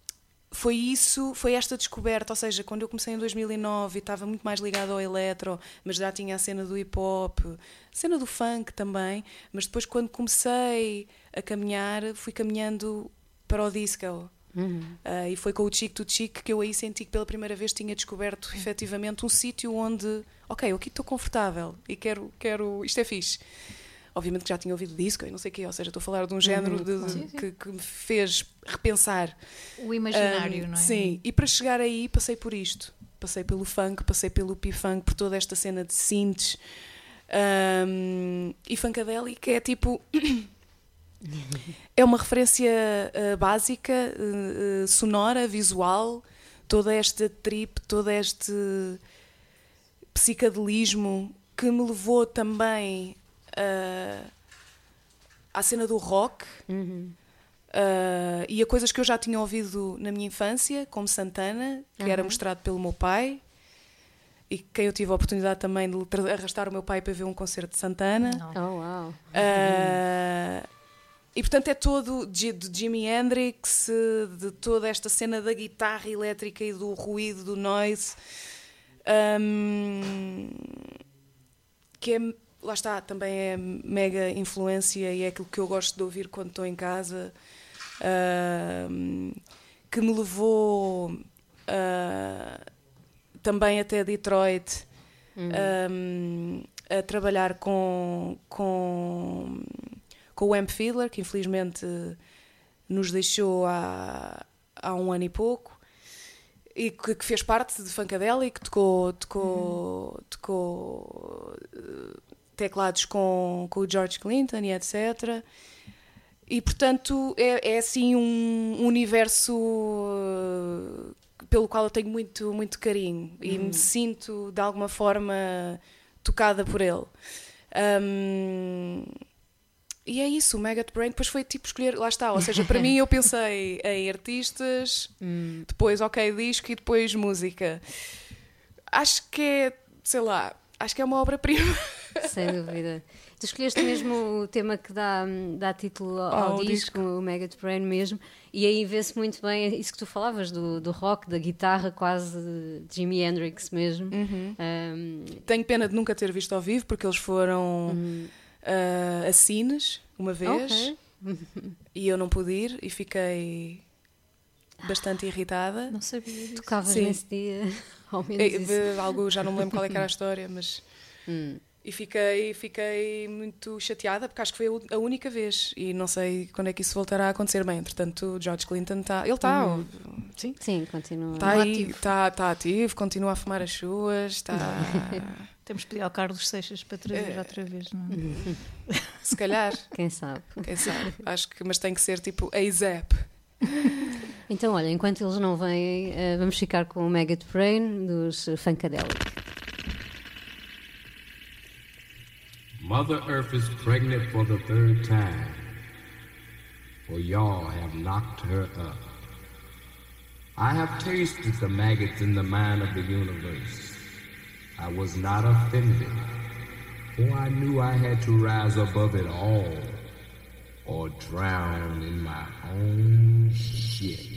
foi isso, foi esta descoberta, ou seja, quando eu comecei em dois mil e nove e estava muito mais ligada ao eletro, mas já tinha a cena do hip hop, a cena do funk também, mas depois quando comecei a caminhar, fui caminhando para o disco. Uh, e foi com o Chic to Chic que eu aí senti que pela primeira vez tinha descoberto efetivamente um sítio onde, ok, eu aqui estou confortável e quero, quero, isto é fixe. Obviamente que já tinha ouvido disco e não sei o quê, ou seja, estou a falar de um género de- de- Sim, sim. Que, que me fez repensar. O imaginário, Um, não é? Sim, e para chegar aí passei por isto. Passei pelo funk, passei pelo P-Funk, por toda esta cena de synths. Um, e Funkadelic é tipo... é uma referência uh, básica, uh, uh, sonora, visual, toda esta trip, todo este psicadelismo que me levou também uh, à cena do rock. Uhum. Uh, e a coisas que eu já tinha ouvido na minha infância, como Santana, que era Uhum. mostrado pelo meu pai, e quem eu tive a oportunidade também de tra- arrastar o meu pai para ver um concerto de Santana. Não. Oh, uau. Uh, e portanto é todo de, de Jimi Hendrix, de toda esta cena da guitarra elétrica e do ruído, do noise, um, que é, lá está, também é mega influência e é aquilo que eu gosto de ouvir quando estou em casa, um, que me levou uh, também até Detroit, um, a trabalhar com, com, com o Amp Fiddler, que infelizmente nos deixou há, há um ano e pouco, e que, que fez parte de Funkadelic, tocou, tocou, tocou uh, teclados com, com o George Clinton e etcétera. E, portanto, é, é assim um universo uh, pelo qual eu tenho muito, muito carinho e Uhum. me sinto, de alguma forma, tocada por ele. Um, e é isso, o Maggot Brain depois foi tipo escolher, lá está, ou seja, para mim eu pensei em artistas, Hum. depois ok, disco e depois música. Acho que é, sei lá, acho que é uma obra-prima. Sem dúvida. Tu escolheste mesmo o tema que dá, dá título ao, Ao ao disco, disco. o Maggot Brain mesmo, e aí vê-se muito bem isso que tu falavas, do, do rock, da guitarra, quase de Jimi Hendrix mesmo. Uhum. Um, Tenho pena de nunca ter visto ao vivo, porque eles foram Uhum. uh, a Cines uma vez ok. e eu não pude ir e fiquei bastante irritada. Não sabia disso. Tocavas Sim. nesse dia, ao menos E, isso. de- algo, já não me lembro qual é que era a história, mas... Hum. E fiquei, fiquei muito chateada, porque acho que foi a u- a única vez. E não sei quando é que isso voltará a acontecer. Bem, entretanto, o George Clinton está... Ele está... Uhum. Sim. Sim, continua. Está aí, ativo. está tá ativo, continua a fumar as suas, está... Temos de pedir ao Carlos Seixas para trazer É. outra vez, não é? Se calhar, Quem sabe? quem sabe. Acho que... Mas tem que ser tipo A$AP. Então, olha, enquanto eles não vêm, eh, vamos ficar com o Maggot Brain dos Funkadelic. Mother Earth is pregnant for the third time, for y'all have knocked her up. I have tasted the maggots in the mind of the universe. I was not offended, for I knew I had to rise above it all, or drown in my own shit.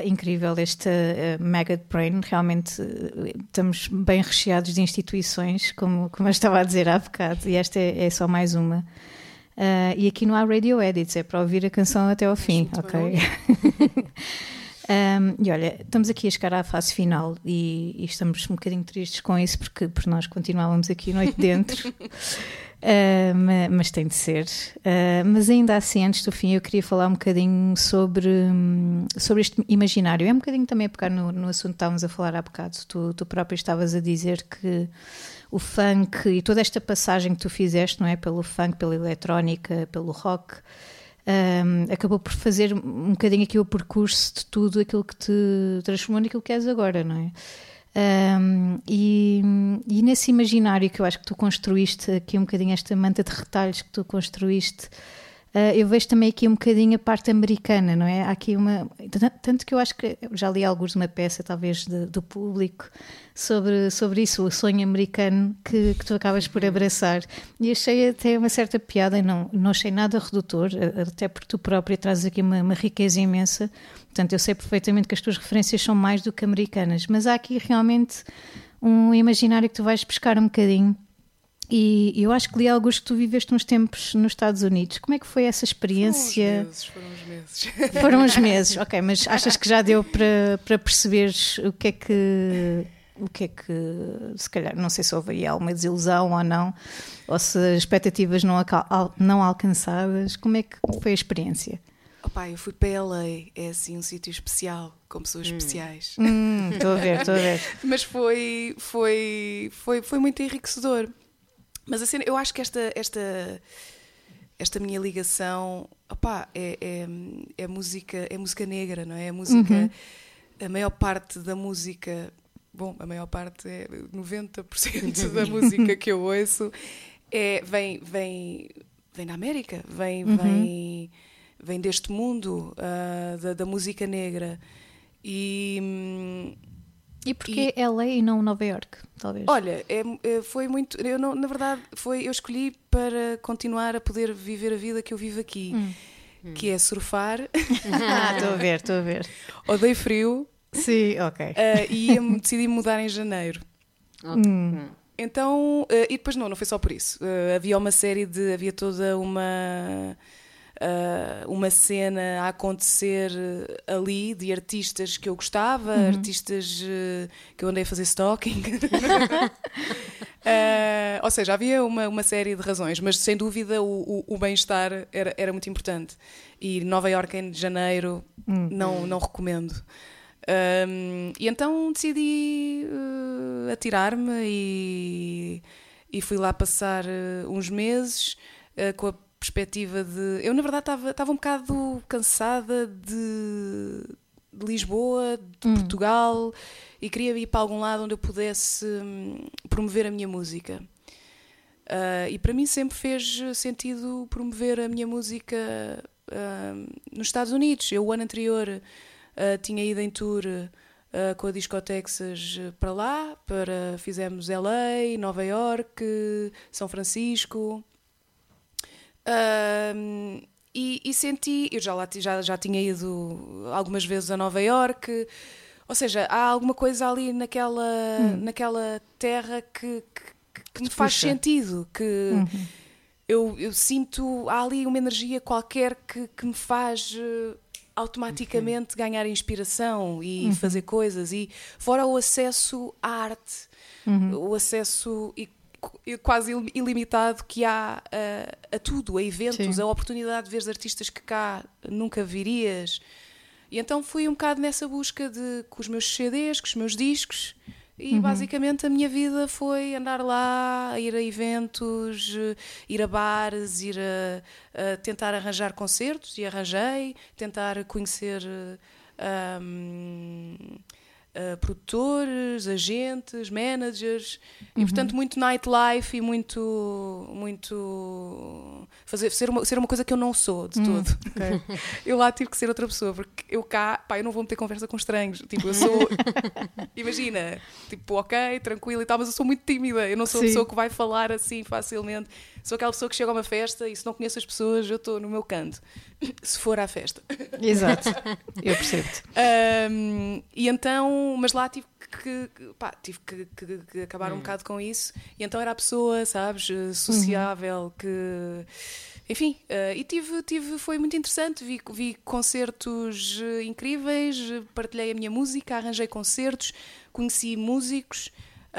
incrível este uh, Maggot Brain. Realmente uh, estamos bem recheados de instituições, como, como eu estava a dizer há bocado, e esta é, é só mais uma. Uh, e aqui não há radio edits, é para ouvir a canção até ao fim, ok? um, e olha, estamos aqui a chegar à fase final e, e estamos um bocadinho tristes com isso porque, porque nós continuávamos aqui noite dentro. Uh, mas, mas tem de ser. Uh, mas ainda assim, antes do fim, eu queria falar um bocadinho sobre, sobre este imaginário. É um bocadinho também a pegar no, no assunto que estávamos a falar há bocado. Tu, tu próprio estavas a dizer que o funk e toda esta passagem que tu fizeste, não é? Pelo funk, pela eletrónica, pelo rock, um, acabou por fazer um bocadinho aqui o percurso de tudo aquilo que te transformou naquilo que és agora, não é? Um, e, e nesse imaginário que eu acho que tu construíste aqui um bocadinho, esta manta de retalhos que tu construíste, uh, eu vejo também aqui um bocadinho a parte americana, não é? Há aqui uma, tanto que eu acho que eu já li alguns de uma peça talvez de, do público sobre, sobre isso, o sonho americano que, que tu acabas por abraçar, e achei até uma certa piada, e não, não achei nada redutor, até porque tu própria trazes aqui uma, uma riqueza imensa. Portanto, eu sei perfeitamente que as tuas referências são mais do que americanas, mas há aqui realmente um imaginário que tu vais pescar um bocadinho, e eu acho que li alguns que tu viveste uns tempos nos Estados Unidos. Como é que foi essa experiência? Foram uns meses, foram uns meses. Foram uns meses, ok, mas achas que já deu para, para perceberes o que é que... O que é que, se calhar, não sei se houve aí alguma desilusão ou não, ou se as expectativas não, não alcançadas, como é que foi a experiência? Opa, eu fui para L A, é assim um sítio especial, com pessoas hum. especiais. Hum, estou a ver, estou a ver. Mas foi, foi, foi, foi muito enriquecedor. Mas assim, eu acho que esta, esta, esta minha ligação, opa, é, é, é, música, é música negra, não é? A música, uhum. a maior parte da música... Bom, a maior parte, é noventa por cento da música que eu ouço é, vem, vem, vem da América, vem, uhum. vem, vem deste mundo uh, da, da música negra. E, e porquê e, L A e não Nova York, talvez? Olha, é, é, foi muito... Eu não, na verdade, foi, eu escolhi para continuar a poder viver a vida que eu vivo aqui, hum. que é surfar. Ah, estou a ver, estou a ver. Odeio frio. Sim, ok. Uh, e ia decidi mudar em janeiro. Okay. Hum. Então, uh, e depois não, não foi só por isso. Uh, havia uma série de, havia toda uma uh, uma cena a acontecer ali de artistas que eu gostava, uhum. artistas uh, que eu andei a fazer stalking. uh, ou seja, havia uma, uma série de razões, mas sem dúvida o, o, o bem-estar era, era muito importante. E Nova Iorque em janeiro uhum. não, não recomendo. Um, e então decidi uh, atirar-me e, e fui lá passar uh, uns meses uh, com a perspectiva de... Eu, na verdade, estava um bocado cansada de, de Lisboa, de hum. Portugal, e queria ir para algum lado onde eu pudesse um, promover a minha música. Uh, e para mim sempre fez sentido promover a minha música uh, nos Estados Unidos. Eu, o ano anterior... Uh, tinha ido em tour uh, com a Disco Texas para lá, para, fizemos L A, Nova Iorque, São Francisco, uh, e, e senti, eu já, lá, já, já tinha ido algumas vezes a Nova Iorque, ou seja, há alguma coisa ali naquela, hum. naquela terra que, que, que me faz puxa. sentido, que uhum. eu, eu sinto, há ali uma energia qualquer que, que me faz... Uh, automaticamente uhum. ganhar inspiração e uhum. fazer coisas, e fora o acesso à arte, uhum. o acesso quase ilimitado que há a, a tudo, a eventos, Sim. a oportunidade de ver artistas que cá nunca virias. E então fui um bocado nessa busca de, com os meus C Ds, com os meus discos, e uhum. basicamente a minha vida foi andar lá, ir a eventos, ir a bares, ir a, a tentar arranjar concertos, e arranjei, tentar conhecer um, uh, produtores, agentes, managers, uhum. e portanto muito nightlife e muito, muito fazer, ser, uma, ser uma coisa que eu não sou de Hum. todo. Okay? Eu lá tive que ser outra pessoa, porque eu cá, pá, eu não vou meter conversa com estranhos. Tipo, eu sou, imagina, tipo, ok, tranquila e tal, mas eu sou muito tímida, eu não sou a Sim. pessoa que vai falar assim facilmente. Sou aquela pessoa que chega a uma festa e se não conheço as pessoas, eu estou no meu canto. Se for à festa. Exato, eu percebo-te. Um, e então, mas lá tive que, pá, tive que, que, que acabar um bocado com isso. E então era a pessoa, sabes, sociável, uhum. que... Enfim, uh, e tive, tive, foi muito interessante, vi, vi concertos uh, incríveis, partilhei a minha música, arranjei concertos, conheci músicos,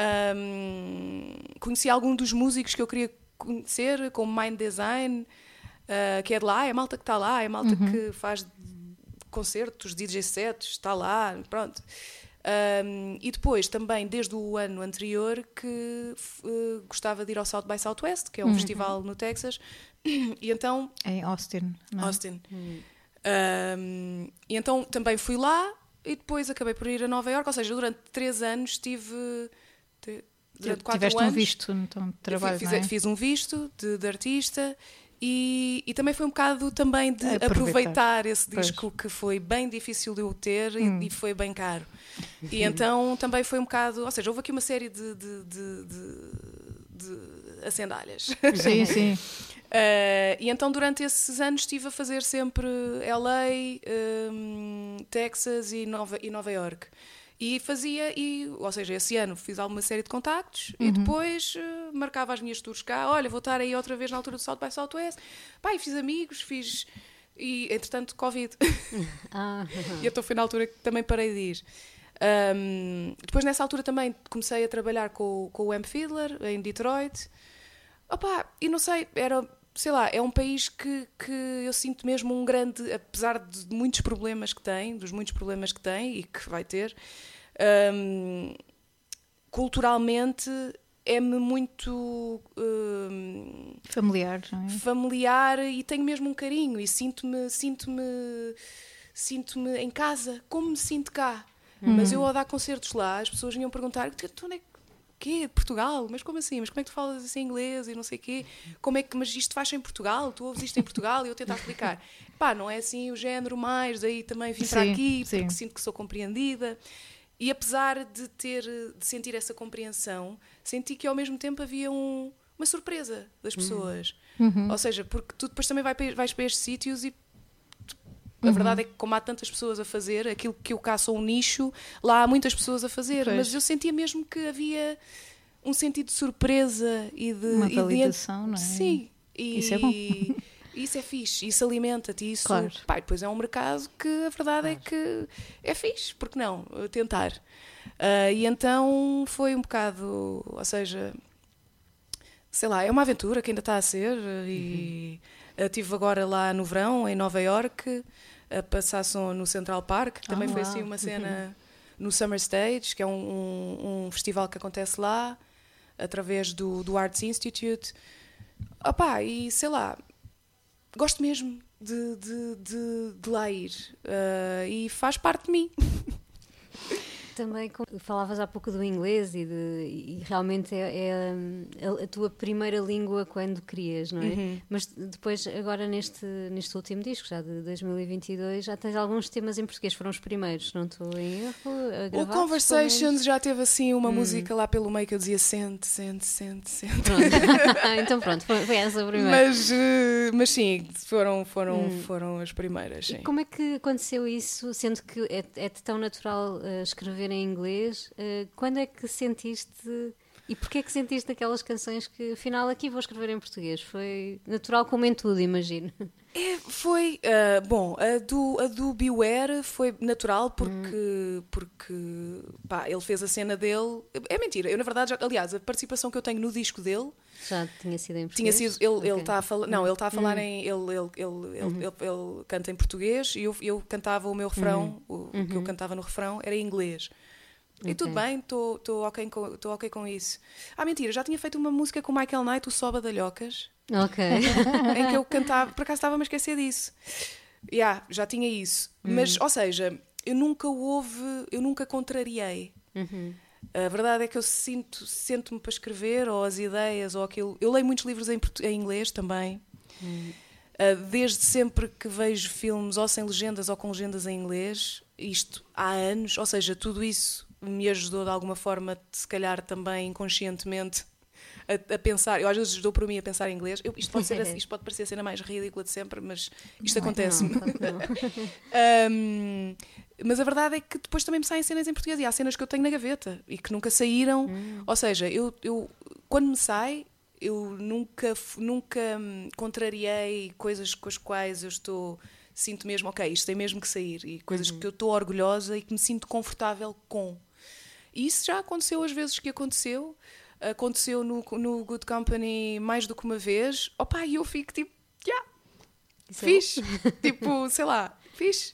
um, conheci alguns dos músicos que eu queria conhecer, como Mind Design, uh, que é de lá, é a malta que está lá, é a malta uhum. que faz concertos, D J sets, está lá, pronto. Um, e depois também, desde o ano anterior, que uh, gostava de ir ao South by Southwest, que é um uhum. festival no Texas, e então... Em Austin. Não? Austin. Uhum. Um, e então também fui lá e depois acabei por ir a Nova Iorque, ou seja, durante três anos tive... Durante quatro Tiveste anos, um visto então, de trabalho, fiz, não é? fiz um visto de, de artista e, e também foi um bocado também de Aproveitar, aproveitar esse pois. disco que foi bem difícil de eu ter hum. e, e foi bem caro. E Uhum. então também foi um bocado, ou seja, houve aqui uma série de, de, de, de, de acendalhas. Sim, sim. Uh, e então durante esses anos estive a fazer sempre L A, um, Texas e Nova, e Nova Iorque. E fazia, e, ou seja, esse ano fiz alguma série de contactos uhum. e depois uh, marcava as minhas tours cá. Olha, vou estar aí outra vez na altura do South by Southwest. Pá, e fiz amigos, fiz... E, entretanto, Covid. Ah. E então foi na altura que também parei de ir. Um, depois, nessa altura, também comecei a trabalhar com, com o M. Fiddler, em Detroit. Opa, e não sei, era... Sei lá, é um país que, que eu sinto mesmo um grande, apesar de muitos problemas que tem, dos muitos problemas que tem e que vai ter, um, culturalmente é-me muito um, familiar, não é? familiar e tenho mesmo um carinho e sinto-me, sinto-me, sinto-me em casa, como me sinto cá. Hum. Mas eu ao dar concertos lá, as pessoas vinham perguntar, tu onde é que quê? De Portugal? Mas como assim? Mas como é que tu falas assim inglês e não sei o quê? Como é que, mas isto faz em Portugal? Tu ouves isto em Portugal? E eu tentar explicar. Pá, não é assim o género mais, daí também vim sim, para aqui, sim. porque sinto que sou compreendida. E apesar de ter, de sentir essa compreensão, senti que ao mesmo tempo havia um, uma surpresa das pessoas. Uhum. Ou seja, porque tu depois também vais para, vais para estes sítios e a uhum. verdade é que como há tantas pessoas a fazer, aquilo que eu cá sou um nicho, lá há muitas pessoas a fazer. Pois. Mas eu sentia mesmo que havia um sentido de surpresa e de... Uma e validação, de, não é? Sim. E, isso é bom. Isso é fixe, isso alimenta-te. Isso, claro. Pá, depois é um mercado que a verdade claro. é que é fixe, porque não? Tentar. Uh, e então foi um bocado, ou seja, sei lá, é uma aventura que ainda está a ser e... Uhum. Estive agora lá no verão, em Nova Iorque, a passar som no Central Park, que também oh, foi assim uma cena no Summer Stage, que é um, um, um festival que acontece lá, através do, do Arts Institute. Opá, e sei lá, gosto mesmo de, de, de, de lá ir. Uh, e faz parte de mim. Também falavas há pouco do inglês e, de, e realmente é, é a, a tua primeira língua quando crias, não é? Uhum. Mas depois, agora neste, neste último disco, já de dois mil e vinte e dois, já tens alguns temas em português, foram os primeiros, não estou em erro? O Conversations já teve assim uma hum. música lá pelo meio que eu dizia sente, sente, sente, sente. Pronto. Então pronto, foi, foi essa a primeira. Mas, mas sim, foram, foram, hum. foram as primeiras. Sim. E como é que aconteceu isso, sendo que é, é tão natural uh, escrever em inglês, uh, quando é que sentiste e porquê é que sentiste aquelas canções que afinal aqui vou escrever em português? Foi natural como em tudo, imagino. É, foi, uh, bom, a do, a do Beware foi natural porque, hum. porque pá, ele fez a cena dele, é mentira, eu na verdade, já, aliás, a participação que eu tenho no disco dele já tinha sido em português? Tinha sido, ele okay. ele está a falar, não, ele está a falar hum. em, ele, ele, ele, uhum. ele, ele, ele canta em português e eu, eu cantava o meu refrão, uhum. o, o que eu cantava no refrão era em inglês. Okay. E tudo bem, estou okay com, ok com isso. Ah, mentira, já tinha feito uma música com o Michael Knight, o Só Badalhocas. Ok. Em que eu cantava, por acaso estava-me a esquecer disso. Yeah, já tinha isso. Hum. Mas, ou seja, eu nunca houve, eu nunca contrariei. Uhum. A verdade é que eu sinto, sento-me para escrever, ou as ideias, ou aquilo. Eu leio muitos livros em, em inglês também. Uhum. Uh, desde sempre que vejo filmes ou sem legendas ou com legendas em inglês, isto há anos, ou seja, tudo isso me ajudou de alguma forma, se calhar também inconscientemente, a, a pensar. Eu às vezes dou por mim a pensar em inglês. Eu, isto, pode ser, isto pode parecer a cena mais ridícula de sempre, mas isto não, acontece-me. Não, não. um, mas a verdade é que depois também me saem cenas em português, e há cenas que eu tenho na gaveta e que nunca saíram. Hum. Ou seja, eu, eu, quando me sai, eu nunca, nunca contrariei coisas com as quais eu estou, sinto mesmo, ok, isto tem mesmo que sair, e coisas uhum. que eu estou orgulhosa e que me sinto confortável com. E isso já aconteceu às vezes que aconteceu, aconteceu no, no Good Company mais do que uma vez, opa, e eu fico tipo, yeah, fixe, tipo, sei lá, fixe.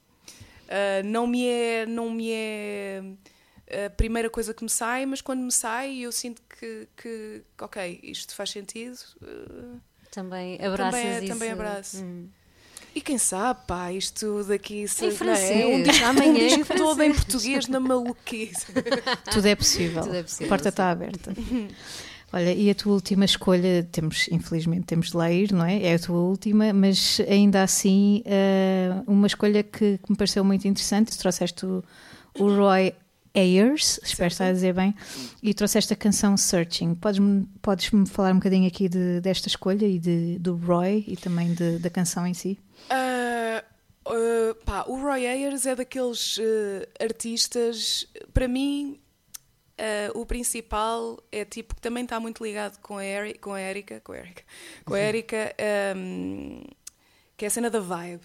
Uh, não me é, não me é a primeira coisa que me sai, mas quando me sai eu sinto que, que ok, isto faz sentido. Uh, também abraças também, isso. Também abraço. Hum. E quem sabe, pá, isto daqui... Se, em francês. Não é? Um disco, Amanhã um disco em francês. todo em português na maluquice. Tudo é possível. Tudo é possível, a porta sim. está aberta. Olha, e a tua última escolha, temos, infelizmente temos de lá ir, não é? É a tua última, mas ainda assim uh, uma escolha que, que me pareceu muito interessante. Tu trouxeste o, o Roy Ayers, espero estar a dizer bem, e trouxeste a canção Searching. Podes-me, podes-me falar um bocadinho aqui de, desta escolha e de, do Roy e também de, da canção em si? Uh, uh, pá, o Roy Ayers é daqueles uh, artistas, para mim, uh, o principal é tipo que também está muito ligado com a Erika, com a Erika, com a Erika, com a Erika um, que é a cena da vibe.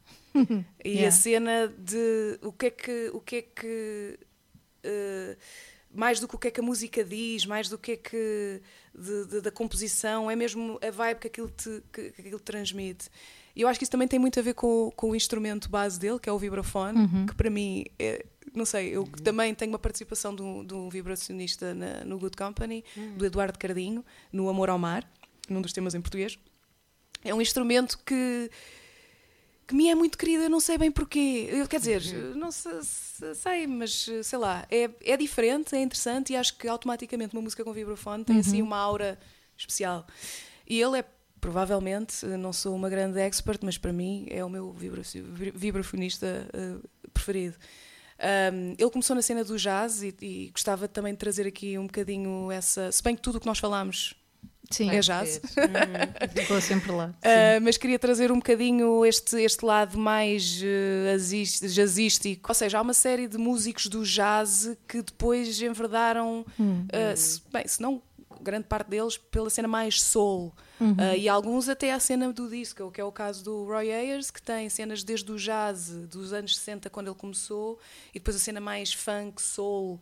E yeah. a cena de o que é que, o que, é que uh, mais do que o que é que a música diz, mais do que é que de, de, da composição, é mesmo a vibe que aquilo, te, que, que aquilo transmite. E eu acho que isso também tem muito a ver com, com o instrumento base dele, que é o vibrafone, uhum. que para mim, é, não sei, eu uhum. também tenho uma participação de um, de um vibracionista na, no Good Company, uhum. do Eduardo Cardinho, no Amor ao Mar, num dos temas em português. É um instrumento que, que me é muito querido, eu não sei bem porquê. Eu, quer dizer, uhum. não sei, sei, mas sei lá, é, é diferente, é interessante, e acho que automaticamente uma música com vibrafone tem uhum. assim uma aura especial. E ele é provavelmente, não sou uma grande expert, mas para mim é o meu vibra- vibrafonista uh, preferido. Um, ele começou na cena do jazz e, e gostava também de trazer aqui um bocadinho essa... Se bem que tudo o que nós falamos Sim, é jazz. Hum, ficou sempre lá. Uh, mas queria trazer um bocadinho este, este lado mais uh, jazzístico. Ou seja, há uma série de músicos do jazz que depois enverdaram, hum. uh, se, bem, se não grande parte deles, pela cena mais soul. Uhum. Uh, e alguns até a cena do disco, que é o caso do Roy Ayers, que tem cenas desde o jazz dos anos sessenta, quando ele começou, e depois a cena mais funk, soul.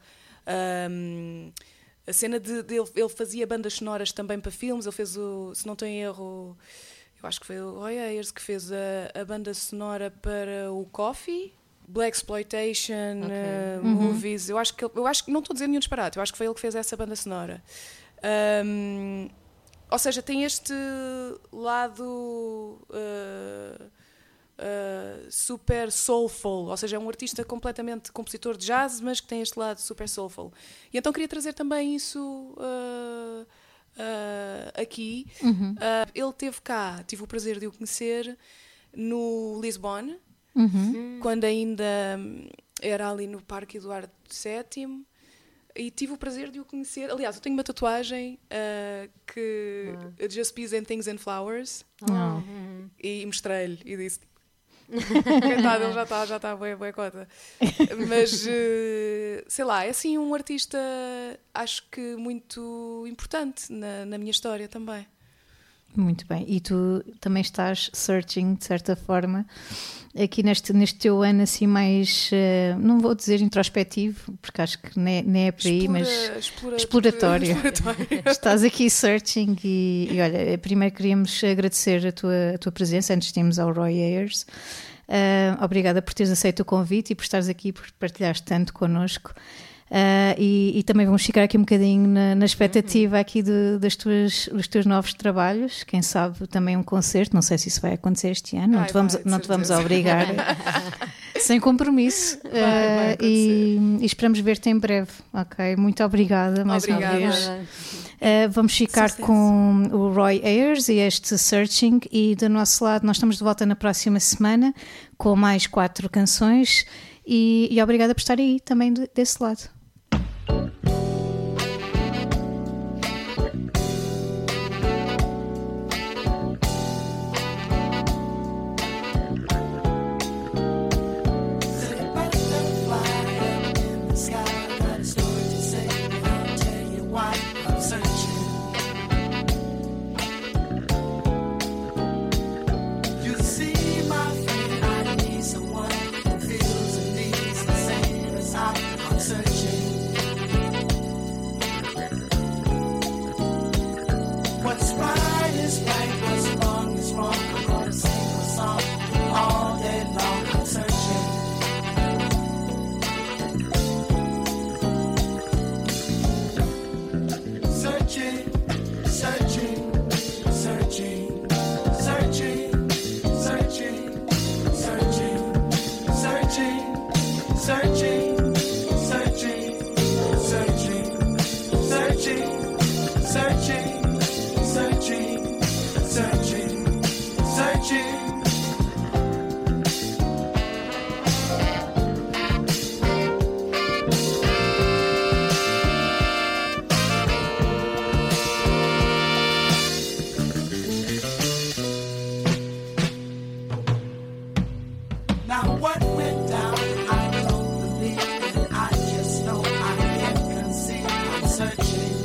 Um, a cena de, de ele, ele fazia bandas sonoras também para filmes. Ele fez o, se não tenho erro, eu acho que foi o Roy Ayers que fez a, a banda sonora para o Coffee, Blaxploitation, okay. uh, uhum. movies. Eu acho que ele, eu acho que não estou a dizer nenhum disparate, eu acho que foi ele que fez essa banda sonora. Um, ou seja, tem este lado uh, uh, super soulful, ou seja, é um artista completamente compositor de jazz, mas que tem este lado super soulful. E então queria trazer também isso uh, uh, aqui. Uhum. Uh, ele esteve cá, tive o prazer de o conhecer no Lisbon, uhum. quando ainda era ali no Parque Eduardo sétimo. E tive o prazer de o conhecer. Aliás, eu tenho uma tatuagem uh, que uh. Just Peas and Things and Flowers. Oh. E mostrei-lhe e disse: coitado, ele já está, já está bué, bué cota. Mas, uh, sei lá, é assim um artista, acho que muito importante na, na minha história também. Muito bem. E tu também estás searching, de certa forma, aqui neste, neste teu ano assim mais, uh, não vou dizer introspectivo, porque acho que nem é, nem é por aí, Explora, mas explora, exploratório. exploratório. Estás aqui searching e, e olha, primeiro queríamos agradecer a tua, a tua presença antes de irmos ao Roy Ayers. Uh, obrigada por teres aceito o convite e por estares aqui, por partilhares tanto connosco. Uh, e, e também vamos ficar aqui um bocadinho na, na expectativa aqui de, das tuas, dos teus novos trabalhos, quem sabe também um concerto, não sei se isso vai acontecer este ano, Ai, não te vamos, vai, não te vamos obrigar Sem compromisso. Vai, vai Uh, e, e esperamos ver-te em breve. Ok, muito obrigada mais Obrigada. uma vez. Uh, vamos ficar Sucesso. com o Roy Ayers e este Searching, e do nosso lado nós estamos de volta na próxima semana com mais quatro canções, e, e obrigada por estar aí também de- desse lado. You see, my friend, I need someone who feels and needs the same as I. I'm searching. What's right is right, what's wrong is wrong. I'm gonna sing a song all day long. I'm searching. Searching, searching, searching, searching, searching, searching, searching, searching, searching, searching, searching, searching, searching, searching, searching. Now what went down, I don't believe, and I just know I can't conceive. I'm searching.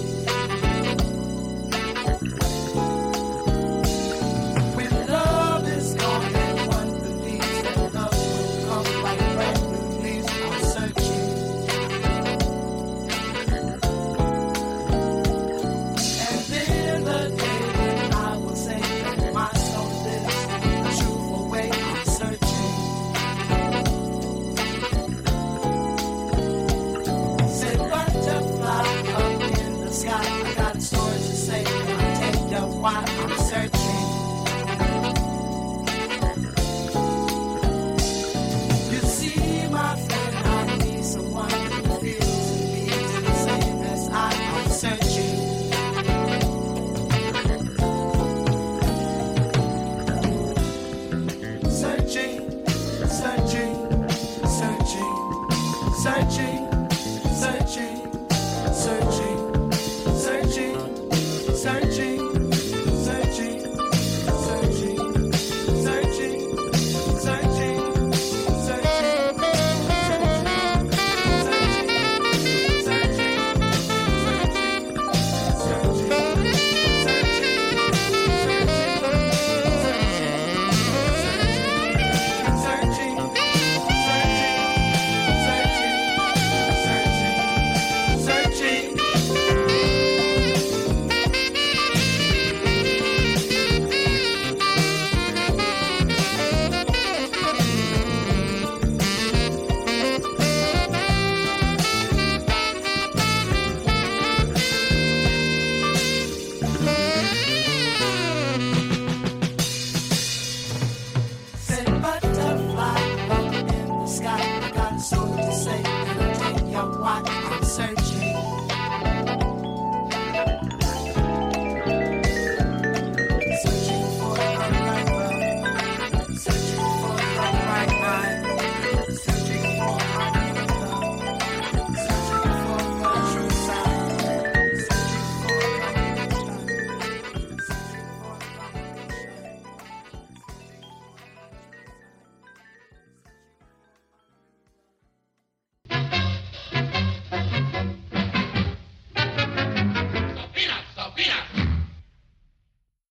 When love is gone and one believes that love will come like brand new leaves, I'm searching. And then the day when I will say that my soul lives the truthful way, I'm searching. Said butterfly up in the sky. I got a story to say. I take up why I'm searching. You see, my friend, I need someone who feels and needs the same as I. I'm searching. Searching, searching, searching, searching.